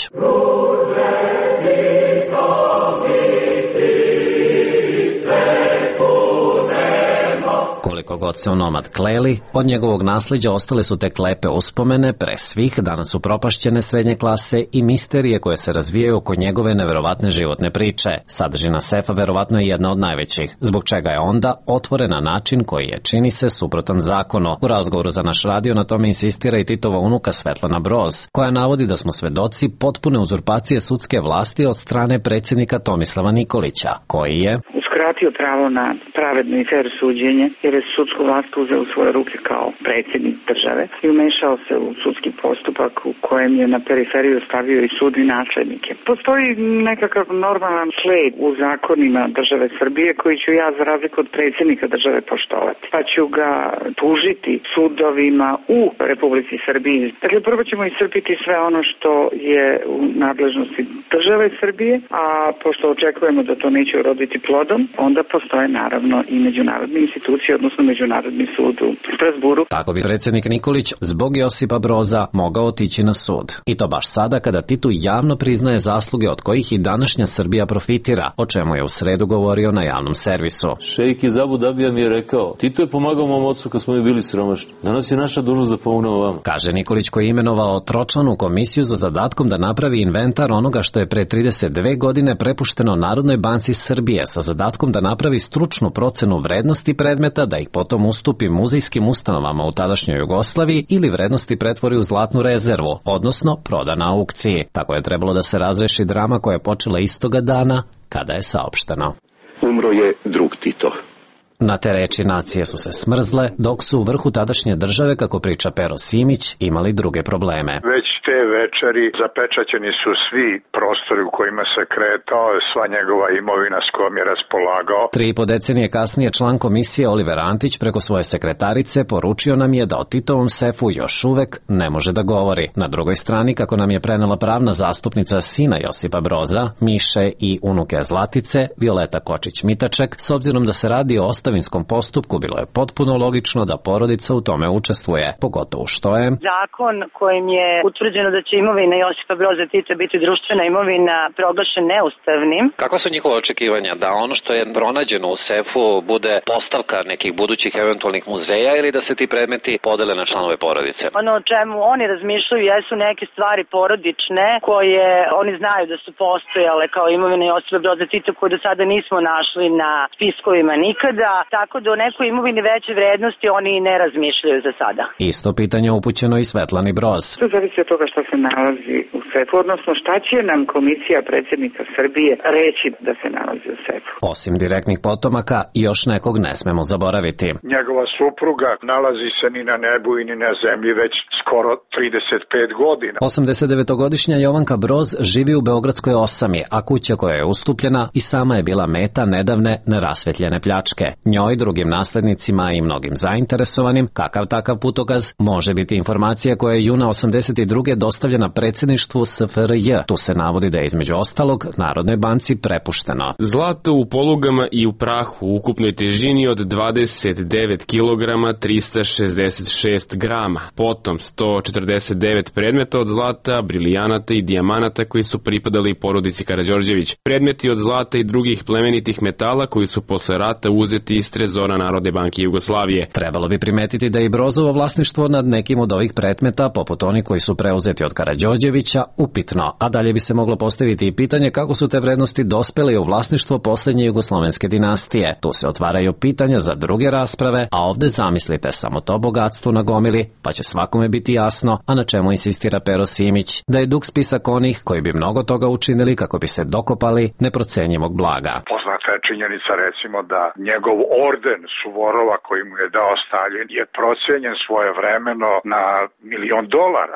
Koliko god se onomad kleli, od njegovog nasleđa ostale su tek lepe uspomene, pre svih danas upropašćene srednje klase i misterije koje se razvijaju oko njegove neverovatne životne priče. Sadržina sefa verovatno je jedna od najvećih, zbog čega je onda otvoren na način koji je, čini se, suprotan zakonu. U razgovoru za naš radio na tome insistira i Titova unuka Svetlana Broz, koja navodi da smo svedoci potpune uzurpacije sudske vlasti od strane predsjednika Tomislava Nikolića, koji je uskratio pravo na pravedno i fer suđenje, jer je sudsku vlast uzeo u svoje ruke kao predsjednik države i umešao se u sudski postupak u kojem je na periferiju stavio i sud i načelnike. Postoji nekakav normalan sled u zakonima države Srbije koji ću ja, za razliku od predsjednika države, poštovati. Pa ću ga tužiti sudovima u Republici Srbiji. Dakle, prvo ćemo iscrpiti sve ono što je u nadležnosti države Srbije, a pošto očekujemo da to neće uroditi plodom, onda postoje naravno i međunarodne institucije, odnosno Međunarodni sud u Strasburu. Tako bi predsjednik Nikolić zbog Josipa Broza mogao otići na sud. I to baš sada kada Titu javno priznaje zasluge od kojih i današnja Srbija profitira, o čemu je u sredu govorio na javnom servisu. Šejk iz Abu Dabija mi je rekao, Tito je pomagao mom ocu kad smo mi bili siromašni. Danas je naša dužnost da pomognemo vama. Kaže Nikolić, koji je imenovao tročlanu komisiju za zadatkom da napravi inventar onoga što je pre trideset dve godine prepušteno Narodnoj banci Srbije sa zadatkom da napravi stručnu procenu vrednosti predmeta, da ih potom ustupi muzejskim ustanovama u tadašnjoj Jugoslaviji ili vrednosti pretvori u zlatnu rezervu, odnosno proda na aukciji. Tako je trebalo da se razreši drama koja je počela istoga dana kada je saopšteno. Umro je drug Tito. Na te reči nacije su se smrzle, dok su u vrhu tadašnje države, kako priča Pero Simić, imali druge probleme. Već te večeri zapečaćeni su svi prostori u kojima se kretao, sva njegova imovina s kojom je raspolagao. Tri i po decenije kasnije član komisije Oliver Antić preko svoje sekretarice poručio nam je da o Titovom sefu još uvek ne može da govori. Na drugoj strani, kako nam je prenela pravna zastupnica sina Josipa Broza, Miše i unuke Zlatice, Violeta Kočić-Mitaček, s obzirom da se radi o ostavinskom postupku, bilo je potpuno logično da porodica u tome učestvuje, pogotovo što je zakon kojim je utvrđeno da će imovina Josipa Broza Tita biti društvena imovina proglašen neustavnim. Kakva su njihova očekivanja? Da ono što je pronađeno u sefu bude postavka nekih budućih eventualnih muzeja ili da se ti predmeti podele na članove porodice? Ono o čemu oni razmišljaju jesu neke stvari porodične koje oni znaju da su postojale kao imovina Josipa Broza Tita koju do sada nismo našli na spiskovima nikada. Tako da o nekoj imovini veće vrednosti oni ne razmišljaju za sada. Isto pitanje upućeno i Svetlani Broz. To zavisi od toga što se nalazi u sefu, odnosno šta će nam komisija predsjednika Srbije reći da se nalazi u sefu. Osim direktnih potomaka, još nekog ne smemo zaboraviti. Njegova supruga nalazi se ni na nebu i ni na zemlji već skoro trideset pet godina. osamdesetdevetogodišnja Jovanka Broz živi u Beogradskoj osami, a kuća koja je ustupljena i sama je bila meta nedavne nerasvetljene pljačke. Njoj, drugim naslednicima i mnogim zainteresovanim, kakav takav putokaz može biti informacija koja je juna osamdeset druge dostavljena predsjedništvu S F R J. Tu se navodi da je između ostalog Narodnoj banci prepušteno zlato u polugama i u prahu u ukupnoj težini od dvadeset devet kilograma trista šezdeset šest grama, potom sto četrdeset devet predmeta od zlata, brilijanata i dijamanata koji su pripadali porodici Karađorđević, predmeti od zlata i drugih plemenitih metala koji su posle rata uzeti iz trezora Narodne banke Jugoslavije. Trebalo bi primetiti da je i Brozovo vlasništvo nad nekim od ovih predmeta, poput onih koji su preuzeti od Karađorđevića, upitno, a dalje bi se moglo postaviti i pitanje kako su te vrednosti dospele u vlasništvo posljednje jugoslovenske dinastije. Tu se otvaraju pitanja za druge rasprave, a ovde zamislite samo to bogatstvo na gomili, pa će svakome biti jasno, a na čemu insistira Pero Simić, da je dug spisak onih koji bi mnogo toga učinili kako bi se dokopali neprocenjivog blaga. Poznata je činjenica, recimo, da njegov orden Suvorova koji mu je dao Stalin je procenjen svojevremeno na milion dolara. I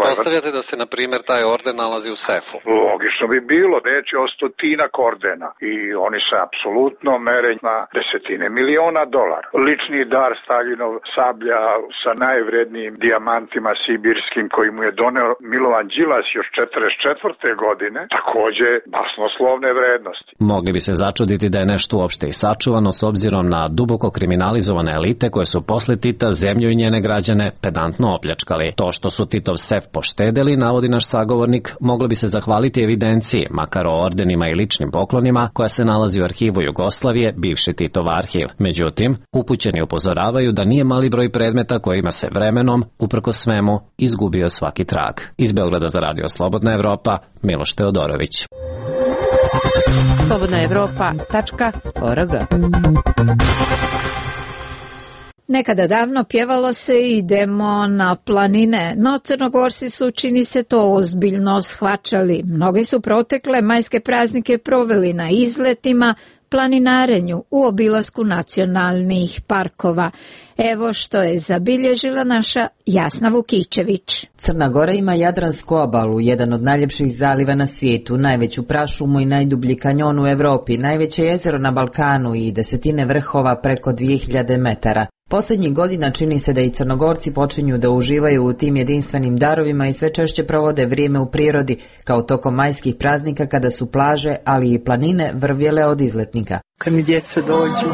Pretpostavljate da se, na primjer, taj orden nalazi u sefu? Logično bi bilo, reći o stotinak ordena i oni se apsolutno mere na desetine miliona dolara. Lični dar Staljinov sablja sa najvrednijim dijamantima sibirskim koji mu je doneo Milovan Đilas još četrdeset četvrte godine, takođe basnoslovne vrednosti. Mogli bi se začuditi da je nešto uopšte i sačuvano s obzirom na duboko kriminalizovane elite koje su posle Tita zemlju i njene građane pedantno opljačkali. To što su Titov sef poštedeli, navodi naš sagovornik, moglo bi se zahvaliti evidenciji, makar o ordenima i ličnim poklonima, koja se nalazi u arhivu Jugoslavije, bivši Titov arhiv. Međutim, upućeni upozoravaju da nije mali broj predmeta kojima se vremenom, uprkos svemu, izgubio svaki trag. Iz Beograda za Radio Slobodna Evropa, Miloš Teodorović. slobodna evropa tačka org. Nekada davno pjevalo se idemo na planine, no Crnogorci su, čini se, to ozbiljno shvaćali. Mnogi su protekle majske praznike proveli na izletima, planinarenju, u obilasku nacionalnih parkova. Evo što je zabilježila naša Jasna Vukićević. Crna Gora ima Jadransku obalu, jedan od najljepših zaliva na svijetu, najveću prašumu i najdublji kanjon u Evropi, najveće jezero na Balkanu i desetine vrhova preko dvije hiljade metara. Posljednjih godina čini se da i Crnogorci počinju da uživaju u tim jedinstvenim darovima i sve češće provode vrijeme u prirodi, kao tokom majskih praznika kada su plaže, ali i planine vrvjele od izletnika. Kad mi djeca dođu,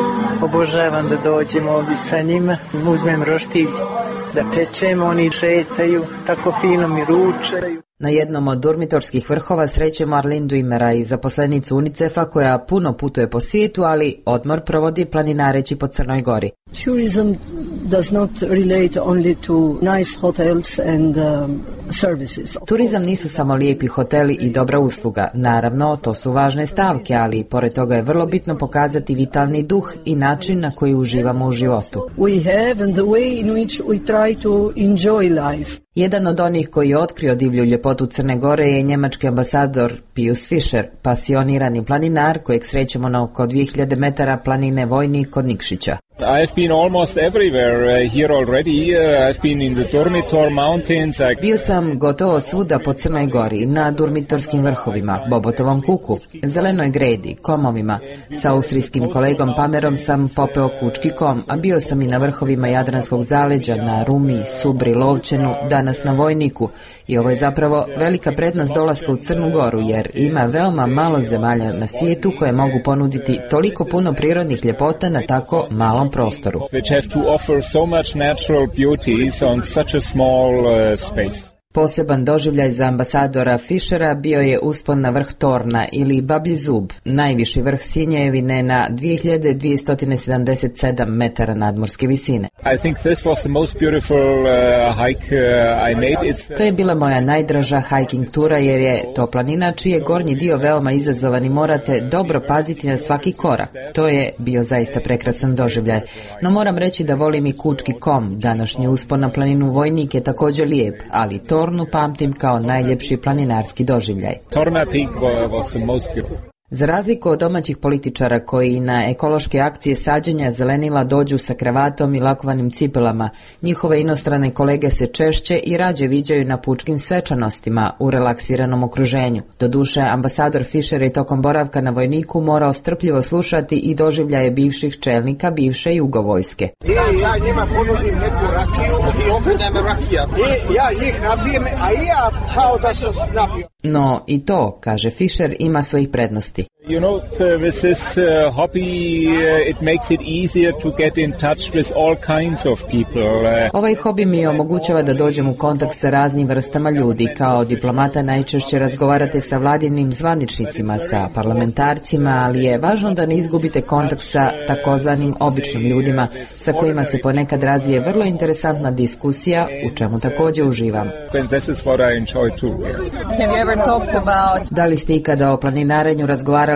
obožavam da dođem ovdje sa njima, uzmem roštilj da pečemo, oni šetaju, tako fino mi ručaju. Na jednom od dormitorskih vrhova srećemo Arlindu Imera i zaposlenicu UNICEF-a koja puno putuje po svijetu, ali odmor provodi planinareći po Crnoj Gori. Tourism does not relate only to nice hotels and um, services. Turizam nisu samo lijepi hoteli i dobra usluga. Naravno, to su važne stavke, ali pored toga je vrlo bitno pokazati vitalni duh i način na koji uživamo u životu. We have and the way in which we try to enjoy life. Jedan od onih koji je otkrio divlju ljepotu Crne Gore je njemački ambasador Pius Fischer, pasionirani planinar kojeg srećemo na oko dvije hiljade metara planine Vojnik kod Nikšića. I've been almost everywhere uh, here already. Uh, I've been in the Durmitor Mountains. I... Bio sam gotovo svuda po Crnoj Gori, na Durmitorskim vrhovima, Bobotovom kuku, Zelenoj gredi, Komovima. Sa austrijskim kolegom Pamerom sam popeo Kučki kom, a bio sam i na vrhovima Jadranskog zaleđa, na Rumi, Subri, Lovćenu, danas na Vojniku. I ovo je zapravo velika prednost dolaska u Crnu Goru, jer ima veoma malo zemalja na svijetu koje mogu ponuditi toliko puno prirodnih ljepota na tako malom prostoru. Which have to offer so much natural beauties on such a small uh, space. Poseban doživljaj za ambasadora Fischera bio je uspon na vrh Torna ili Bablji zub, najviši vrh Sinjevine na dvije hiljade dvjesto sedamdeset sedam metara nadmorske visine. I think this was the most beautiful uh, hike uh, I made. It's... To je bila moja najdraža hiking tura jer je to planina čiji je gornji dio veoma izazovan i morate dobro paziti na svaki korak. To je bio zaista prekrasan doživljaj. No moram reći da volim i Kučki kom. Današnji uspon na planinu Vojnik je također lijep, ali to Tornu pamtim kao najljepši planinarski doživljaj. Torna Peak was the most beautiful. Za razliku od domaćih političara koji na ekološke akcije sađenja zelenila dođu sa kravatom i lakovanim cipelama, njihove inostrane kolege se češće i rađe viđaju na pučkim svečanostima u relaksiranom okruženju. Doduše, ambasador Fischer je tokom boravka na Vojniku morao strpljivo slušati i doživljaje bivših čelnika bivše jugovojske. I ja njima ponudim neku rakiju i okrenem rakija. I ja njih napijem, a i ja kao da sam napio. No i to, kaže Fischer, ima svojih prednosti. You know, with this uh, hobby, uh, it makes it easier to get in touch with all kinds of people. Uh, Ovaj hobi mi omogućava da dođem u kontakt sa raznim vrstama ljudi. Kao diplomata najčešće razgovarate sa vladinim zvaničnicima, sa parlamentarcima, ali je važno da ne izgubite kontakt sa takozvanim običnim ljudima, sa kojima se ponekad razvije vrlo interesantna diskusija, u čemu također uživam. This is what I enjoy too. Da li ste ikada o planinarenju razgovarali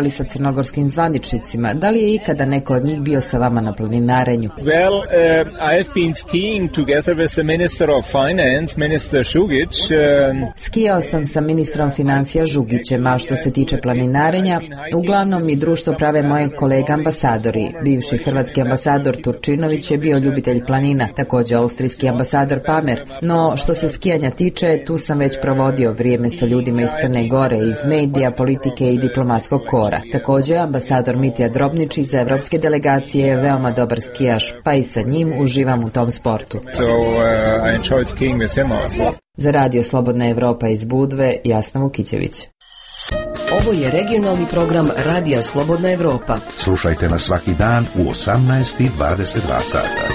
razgovarali sa crnogorskim zvaničnicima. Da li je ikada neko od njih bio sa vama na planinarenju? Well, uh, I have been skiing together with the Minister of Finance, Minister Žugić. Um... Skijao sam sa ministrom financija Žugićem, a što se tiče planinarenja, uglavnom mi društvo prave moje kolega ambasadori. Bivši hrvatski ambasador Turčinović je bio ljubitelj planina, također austrijski ambasador Pamer. No, što se skijanja tiče, tu sam već provodio vrijeme sa ljudima iz Crne Gore, iz medija, politike i diplomatskog kora. Također, ambasador Mitja Drobnić iz evropske delegacije je veoma dobar skijaš, pa i sa njim uživam u tom sportu. So, uh, I enjoyed skiing with him also. Za radio Slobodna Evropa iz Budve, Jasna Vukićević. Ovo je regionalni program Radija Slobodna Evropa. Slušajte nas svaki dan u osamnaest i dvadeset dva sata.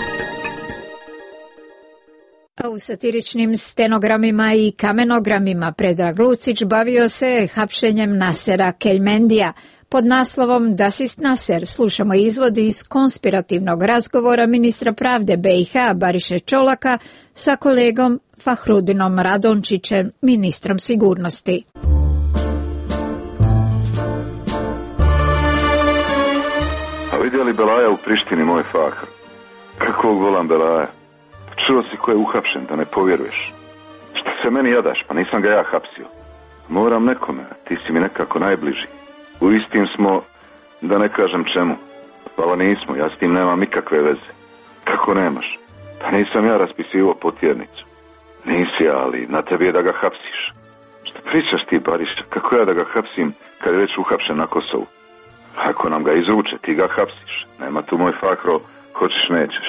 A u satiričnim stenogramima i kamenogramima Predrag Lucić bavio se hapšenjem Nasera Keljmendija. Pod naslovom Dasist Naser slušamo izvod iz konspirativnog razgovora ministra pravde B i H Bariše Čolaka sa kolegom Fahrudinom Radončićem, ministrom sigurnosti. A vidjeli Belaja u Prištini, moj Fahar? Kako volam Belaja? Čuo si ko je uhapšen, da ne povjeruješ. Šta se meni jadaš, pa nisam ga ja hapsio. Moram nekome, ti si mi nekako najbliži. U istim smo, da ne kažem čemu. Pa nismo, ja s tim nemam nikakve veze. Kako nemaš? Pa nisam ja raspisivo potjernicu. Nisi, ali na tebi je da ga hapsiš. Šta pričaš ti, Bariša? Kako ja da ga hapsim kad je već uhapšen na Kosovu? Ako nam ga izruče, ti ga hapsiš. Nema tu, moj Fahro, hoćeš nećeš.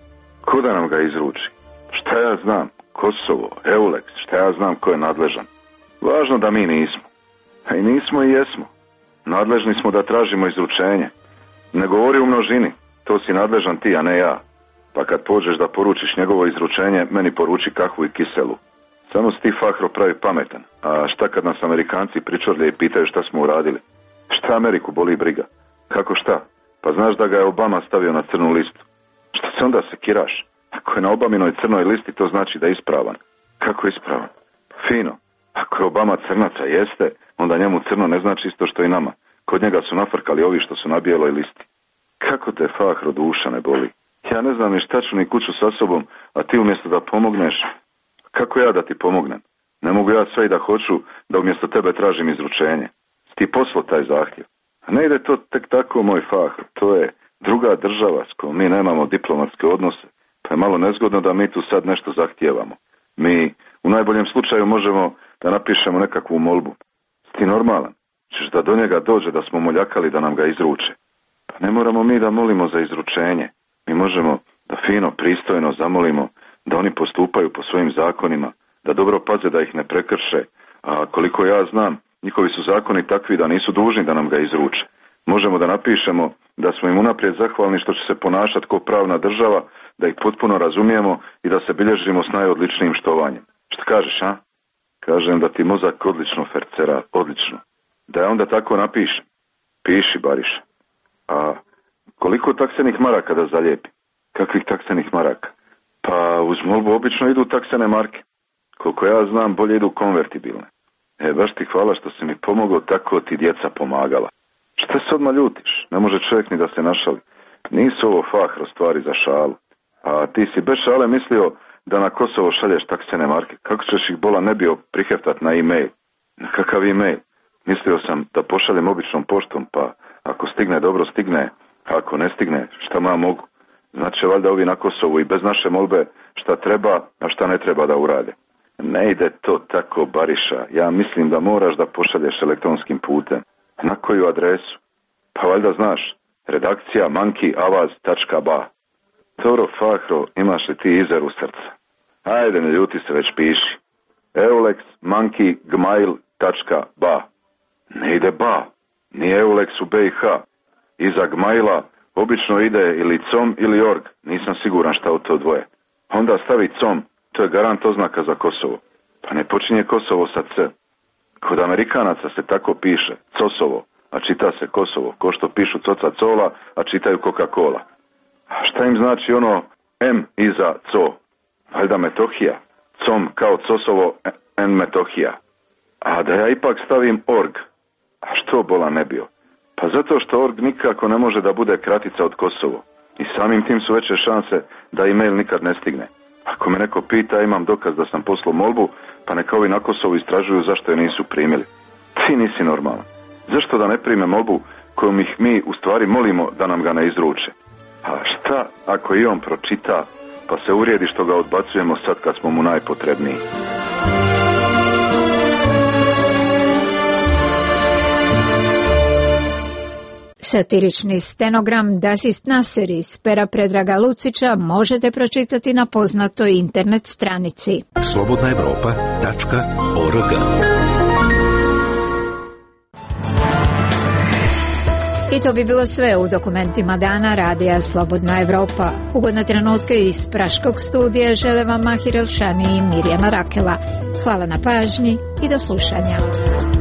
Ko da nam ga izruči? Šta ja znam? Kosovo, Euleks, šta ja znam ko je nadležan? Važno da mi nismo. A i nismo i jesmo. Nadležni smo da tražimo izručenje. Ne govori u množini, to si nadležan ti, a ne ja. Pa kad pođeš da poručiš njegovo izručenje, meni poruči kahvu i kiselu. Samo si ti, Fahro, pravi pametan. A šta kad nas Amerikanci pričorlje i pitaju šta smo uradili? Šta Ameriku boli briga? Kako šta? Pa znaš da ga je Obama stavio na crnu listu. Šta se onda sekiraš? Ako je na Obaminoj crnoj listi, to znači da je ispravan. Kako je ispravan? Fino. Ako je Obama crnaca, jeste, onda njemu crno ne znači isto što i nama. Kod njega su nafrkali ovi što su na bijeloj listi. Kako te, Fahro, duša ne boli? Ja ne znam ni šta ću ni kuću sa sobom, a ti umjesto da pomogneš, kako ja da ti pomognem? Ne mogu ja sve i da hoću da umjesto tebe tražim izručenje. Ti poslao taj zahtjev. A ne ide to tek tako, moj Fahro. To je druga država s kojom mi nemamo diplomatske odnose. Pa je malo nezgodno da mi tu sad nešto zahtijevamo. Mi u najboljem slučaju možemo da napišemo nekakvu molbu. Ti normalan? Češ da do njega dođe da smo moljakali da nam ga izruče. Pa ne moramo mi da molimo za izručenje. Mi možemo da fino, pristojno zamolimo da oni postupaju po svojim zakonima, da dobro paze da ih ne prekrše. A koliko ja znam, njihovi su zakoni takvi da nisu dužni da nam ga izruče. Možemo da napišemo da smo im unaprijed zahvalni što će se ponašati kao pravna država, da ih potpuno razumijemo i da se bilježimo s najodličnijim štovanjem. Šta kažeš, a? Kažem da ti mozak odlično fercera, odlično. Da je onda tako napišem. Piši, Bariša. A koliko taksenih maraka da zalijepi? Kakvih taksenih maraka? Pa uz molbu obično idu taksene marke. Koliko ja znam, bolje idu konvertibilne. E, baš ti hvala što si mi pomogao, tako ti djeca pomagala. Šta se odmah ljutiš? Ne može čovjek ni da se našali. Nisu ovo, Fahro, stvari za šalu. A ti si bez šale mislio da na Kosovo šalješ taksene marke. Kako ćeš ih bola ne bio priheftat na e-mail? Na kakav e-mail? Mislio sam da pošaljem običnom poštom, pa ako stigne, dobro stigne. A ako ne stigne, šta ma mogu? Znači valjda ovi na Kosovu i bez naše molbe šta treba, a šta ne treba da urade. Ne ide to tako, Bariša. Ja mislim da moraš da pošalješ elektronskim putem. Na koju adresu? Pa valjda znaš. Redakcija monkey avaz tačka ba. Toro, Fahro, imaš li ti izer u srca? Ajde, ne ljuti se, već piši. Eulex monkey gmail tačka ba. Ne ide ba. Nije Eulex u B i H. Iza gmaila obično ide ili com ili org. Nisam siguran šta u to dvoje. Onda stavi com. To je garant oznaka za Kosovo. Pa ne počinje Kosovo sa C. Kod Amerikanaca se tako piše, Cosovo, a čita se Kosovo, ko što pišu Coca Cola, a čitaju Coca-Cola. A šta im znači ono M iza Co? Valjda Metohija, Com kao Cosovo en Metohija. A da ja ipak stavim org, a što bola ne bio? Pa zato što org nikako ne može da bude kratica od Kosovo. I samim tim su veće šanse da e-mail nikad ne stigne. Ako me neko pita, imam dokaz da sam poslao molbu, pa neka ovi na Kosovu istražuju zašto je nisu primili. Ti nisi normalan. Zašto da ne prime molbu kojom ih mi u stvari molimo da nam ga ne izruče? A šta ako i on pročita, pa se uvrijedi što ga odbacujemo sad kad smo mu najpotrebniji? Satirični stenogram Das ist Nasser iz pera Predraga Lucića možete pročitati na poznatoj internet stranici slobodna evropa tačka org. I to bi bilo sve u dokumentima dana radija Slobodna Evropa. Ugodne trenutke iz Praškog studija žele vam Mahir Elšani i Mirjana Rakela. Hvala na pažnji i do slušanja.